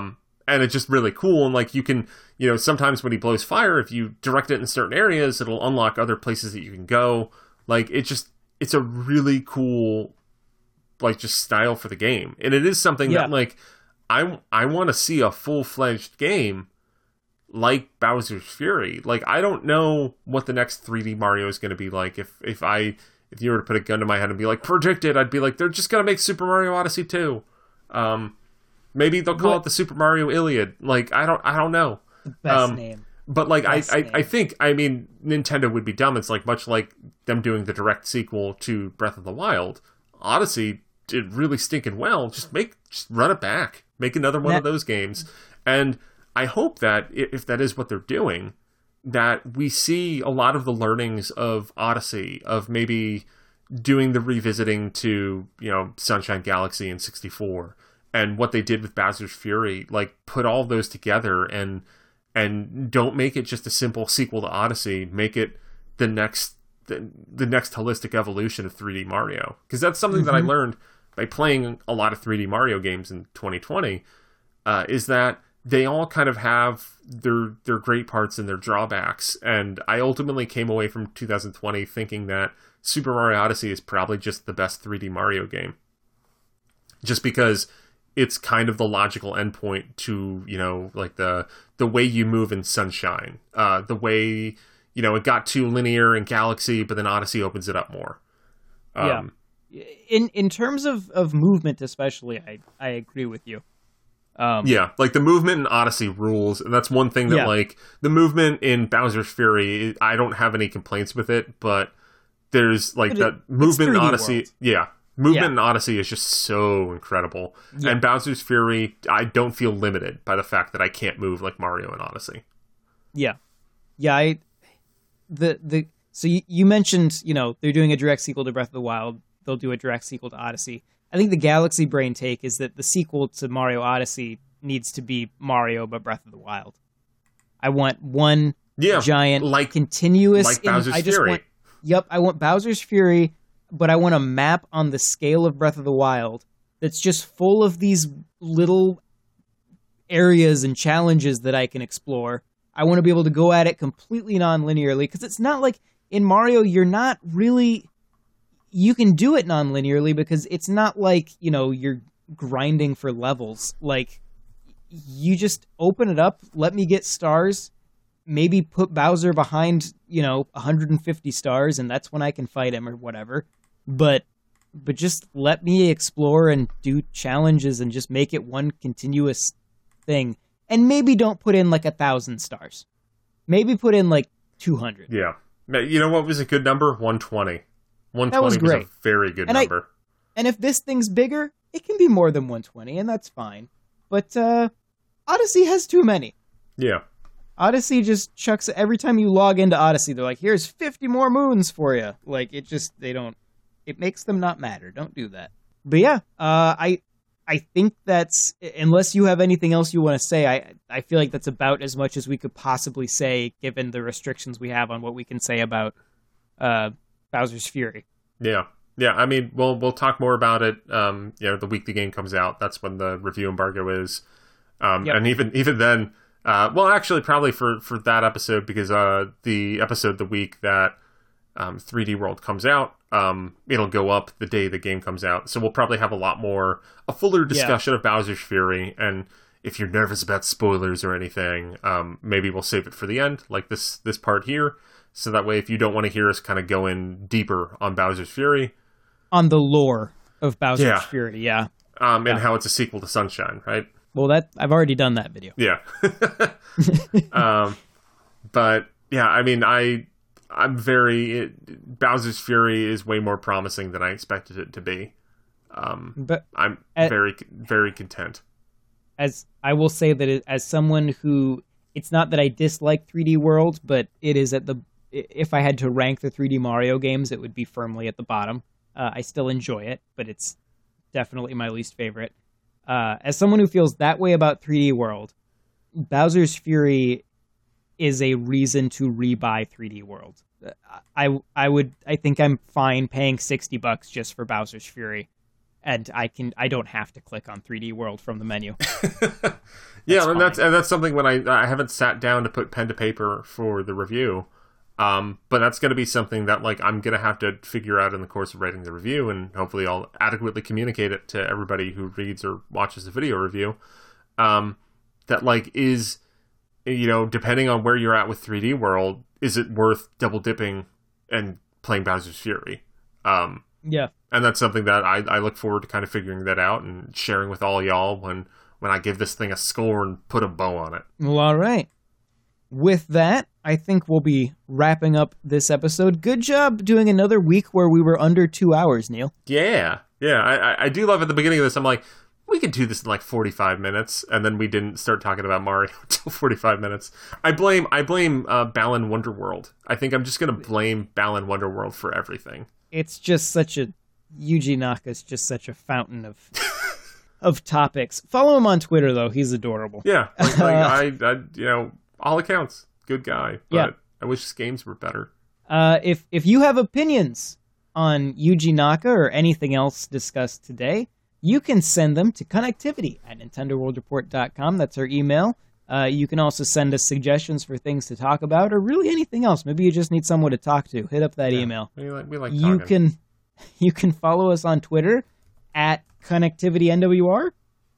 [SPEAKER 2] and it's just really cool. And like you can, you know, sometimes when he blows fire, if you direct it in certain areas, it'll unlock other places that you can go. Like it just, it's a really cool, like just style for the game. And it is something yeah. that like, I, I want to see a full-fledged game like Bowser's Fury. Like, I don't know what the next three D Mario is going to be like. If, if I, if you were to put a gun to my head and be like, predict it, I'd be like, they're just going to make Super Mario Odyssey two. Um, maybe they'll call what? it the Super Mario Iliad. Like, I don't, I don't know.
[SPEAKER 1] The best
[SPEAKER 2] um,
[SPEAKER 1] name.
[SPEAKER 2] But like, I,
[SPEAKER 1] I,
[SPEAKER 2] I think, I mean, Nintendo would be dumb. It's like much like them doing the direct sequel to Breath of the Wild. Odyssey did really stinking well. Just make, just run it back. Make another one that, of those games. And I hope that if that is what they're doing, that we see a lot of the learnings of Odyssey, of maybe doing the revisiting to, you know, Sunshine Galaxy in sixty-four, and what they did with Bowser's Fury, like put all those together and and don't make it just a simple sequel to Odyssey. Make it the next the, the next holistic evolution of three D Mario. Because that's something mm-hmm. that I learned by playing a lot of three D Mario games in twenty twenty, uh, is that they all kind of have their their great parts and their drawbacks. And I ultimately came away from two thousand twenty thinking that Super Mario Odyssey is probably just the best three D Mario game. Just because it's kind of the logical endpoint to, you know, like the the way you move in Sunshine. Uh, the way, you know, it got too linear in Galaxy, but then Odyssey opens it up more. Um,
[SPEAKER 1] yeah. In in terms of, of movement especially, I, I agree with you. Um,
[SPEAKER 2] yeah, like the movement in Odyssey rules, and that's one thing that, yeah. like, the movement in Bowser's Fury, I don't have any complaints with it, but there's, like, but that it, movement in Odyssey, world. yeah, movement yeah. in Odyssey is just so incredible. Yeah. And Bowser's Fury, I don't feel limited by the fact that I can't move like Mario in Odyssey.
[SPEAKER 1] Yeah. Yeah, I, the, the, so you, you mentioned, you know, they're doing a direct sequel to Breath of the Wild, they'll do a direct sequel to Odyssey. I think the Galaxy Brain take is that the sequel to Mario Odyssey needs to be Mario but Breath of the Wild. I want one
[SPEAKER 2] yeah,
[SPEAKER 1] giant,
[SPEAKER 2] like,
[SPEAKER 1] continuous...
[SPEAKER 2] Like Bowser's
[SPEAKER 1] in, I just
[SPEAKER 2] Fury.
[SPEAKER 1] Want, yep, I want Bowser's Fury, but I want a map on the scale of Breath of the Wild that's just full of these little areas and challenges that I can explore. I want to be able to go at it completely non-linearly, because it's not like in Mario, you're not really... You can do it non-linearly because it's not like, you know, you're grinding for levels. Like, you just open it up, let me get stars, maybe put Bowser behind, you know, one hundred fifty stars, and that's when I can fight him or whatever. But but just let me explore and do challenges and just make it one continuous thing. And maybe don't put in like a thousand stars. Maybe put in like two hundred.
[SPEAKER 2] Yeah. You know what was a good number? one twenty. one twenty
[SPEAKER 1] that was, great.
[SPEAKER 2] was a very good
[SPEAKER 1] and
[SPEAKER 2] number.
[SPEAKER 1] I, and if this thing's bigger, it can be more than one twenty, and that's fine. But uh, Odyssey has too many.
[SPEAKER 2] Yeah.
[SPEAKER 1] Odyssey just chucks... Every time you log into Odyssey, they're like, here's fifty more moons for you. Like, it just... They don't... It makes them not matter. Don't do that. But yeah, uh, I I think that's... Unless you have anything else you want to say, I, I feel like that's about as much as we could possibly say, given the restrictions we have on what we can say about... Uh, Bowser's Fury.
[SPEAKER 2] Yeah. Yeah, I mean, we'll we'll talk more about it, um, you know, the week the game comes out. That's when the review embargo is. Um, yep. And even even then, uh, well, actually, probably for, for that episode, because uh, the episode the week that um, three D World comes out, um, it'll go up the day the game comes out. So we'll probably have a lot more, a fuller discussion yeah. of Bowser's Fury. And if you're nervous about spoilers or anything, um, maybe we'll save it for the end, like this this part here. So that way, if you don't want to hear us kind of go in deeper on Bowser's Fury.
[SPEAKER 1] On the lore of Bowser's
[SPEAKER 2] yeah.
[SPEAKER 1] Fury, yeah.
[SPEAKER 2] Um, and
[SPEAKER 1] yeah.
[SPEAKER 2] how it's a sequel to Sunshine, right?
[SPEAKER 1] Well, that I've already done that video.
[SPEAKER 2] Yeah. um, but, yeah, I mean, I, I'm very... It, Bowser's Fury is way more promising than I expected it to be. Um, but I'm at, very, very content.
[SPEAKER 1] As I will say that it, as someone who... It's not that I dislike three D World, but it is at the... If I had to rank the three D Mario games, it would be firmly at the bottom. Uh, I still enjoy it, but it's definitely my least favorite. Uh, as someone who feels that way about three D World, Bowser's Fury is a reason to rebuy three D World. I, I would... I think I'm fine paying sixty bucks just for Bowser's Fury. and I can I don't have to click on three D World from the menu.
[SPEAKER 2] yeah,
[SPEAKER 1] that's
[SPEAKER 2] and
[SPEAKER 1] fine.
[SPEAKER 2] that's and that's something when I I haven't sat down to put pen to paper for the review. Um, but that's going to be something that, like, I'm going to have to figure out in the course of writing the review, and hopefully I'll adequately communicate it to everybody who reads or watches the video review. Um, that, like, is, you know, depending on where you're at with three D World, is it worth double dipping and playing Bowser's Fury? Um,
[SPEAKER 1] yeah.
[SPEAKER 2] And that's something that I, I look forward to kind of figuring that out and sharing with all y'all when, when I give this thing a score and put a bow on it.
[SPEAKER 1] Well, all right. With that, I think we'll be wrapping up this episode. Good job doing another week where we were under two hours, Neil.
[SPEAKER 2] Yeah. Yeah. I, I do love at the beginning of this, I'm like, we could do this in like forty-five minutes. And then we didn't start talking about Mario until forty-five minutes. I blame, I blame uh, Balan Wonderworld. I think I'm just going to blame Balan Wonderworld for everything.
[SPEAKER 1] It's just such a, Yuji Naka's just such a fountain of, of topics. Follow him on Twitter, though. He's adorable.
[SPEAKER 2] Yeah. Like, like, I, I, you know, all accounts, good guy, but
[SPEAKER 1] yeah.
[SPEAKER 2] I wish his games were better.
[SPEAKER 1] Uh, if if you have opinions on Yuji Naka or anything else discussed today, you can send them to connectivity at nintendo world report dot com. That's our email. Uh, you can also send us suggestions for things to talk about, or really anything else. Maybe you just need someone to talk to. Hit up that
[SPEAKER 2] yeah,
[SPEAKER 1] email.
[SPEAKER 2] We like, we like
[SPEAKER 1] you
[SPEAKER 2] talking.
[SPEAKER 1] can you can follow us on Twitter at connectivity N W R.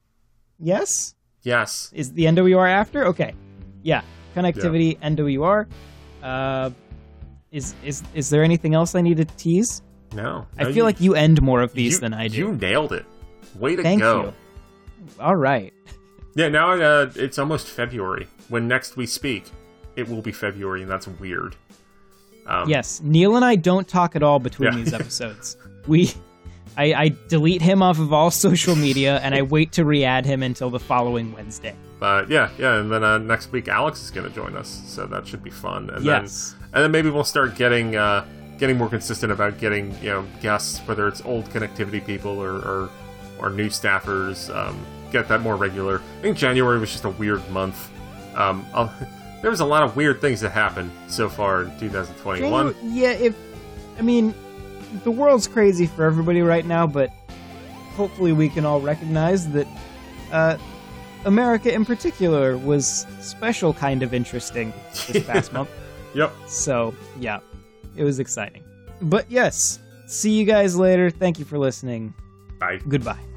[SPEAKER 1] Yes?
[SPEAKER 2] Yes.
[SPEAKER 1] Is the N W R after? Okay. Yeah. Connectivity yeah. N W R. Uh, is is is there anything else I need to tease?
[SPEAKER 2] No. no
[SPEAKER 1] I feel
[SPEAKER 2] you,
[SPEAKER 1] like you end more of these
[SPEAKER 2] you,
[SPEAKER 1] than I do.
[SPEAKER 2] You nailed it. Way to
[SPEAKER 1] Thank
[SPEAKER 2] go.
[SPEAKER 1] you. All right.
[SPEAKER 2] Yeah, now uh, it's almost February. When next we speak, it will be February, and that's weird. Um,
[SPEAKER 1] yes, Neil and I don't talk at all between
[SPEAKER 2] yeah.
[SPEAKER 1] these episodes. We, I, I delete him off of all social media, and I wait to re-add him until the following Wednesday.
[SPEAKER 2] But yeah, yeah, and then uh, next week Alex is going to join us, so that should be fun. And
[SPEAKER 1] yes.
[SPEAKER 2] then, and then maybe we'll start getting uh, getting more consistent about getting you know guests, whether it's old connectivity people or or, or new staffers. Um, get that more regular. I think January was just a weird month. Um, there was a lot of weird things that happened so far in twenty twenty-one.
[SPEAKER 1] January, yeah, if I mean, the world's crazy for everybody right now, but hopefully we can all recognize that uh, America in particular was special kind of interesting this past month.
[SPEAKER 2] Yep.
[SPEAKER 1] So, yeah, it was exciting. But yes, see you guys later. Thank you for listening.
[SPEAKER 2] Bye.
[SPEAKER 1] Goodbye.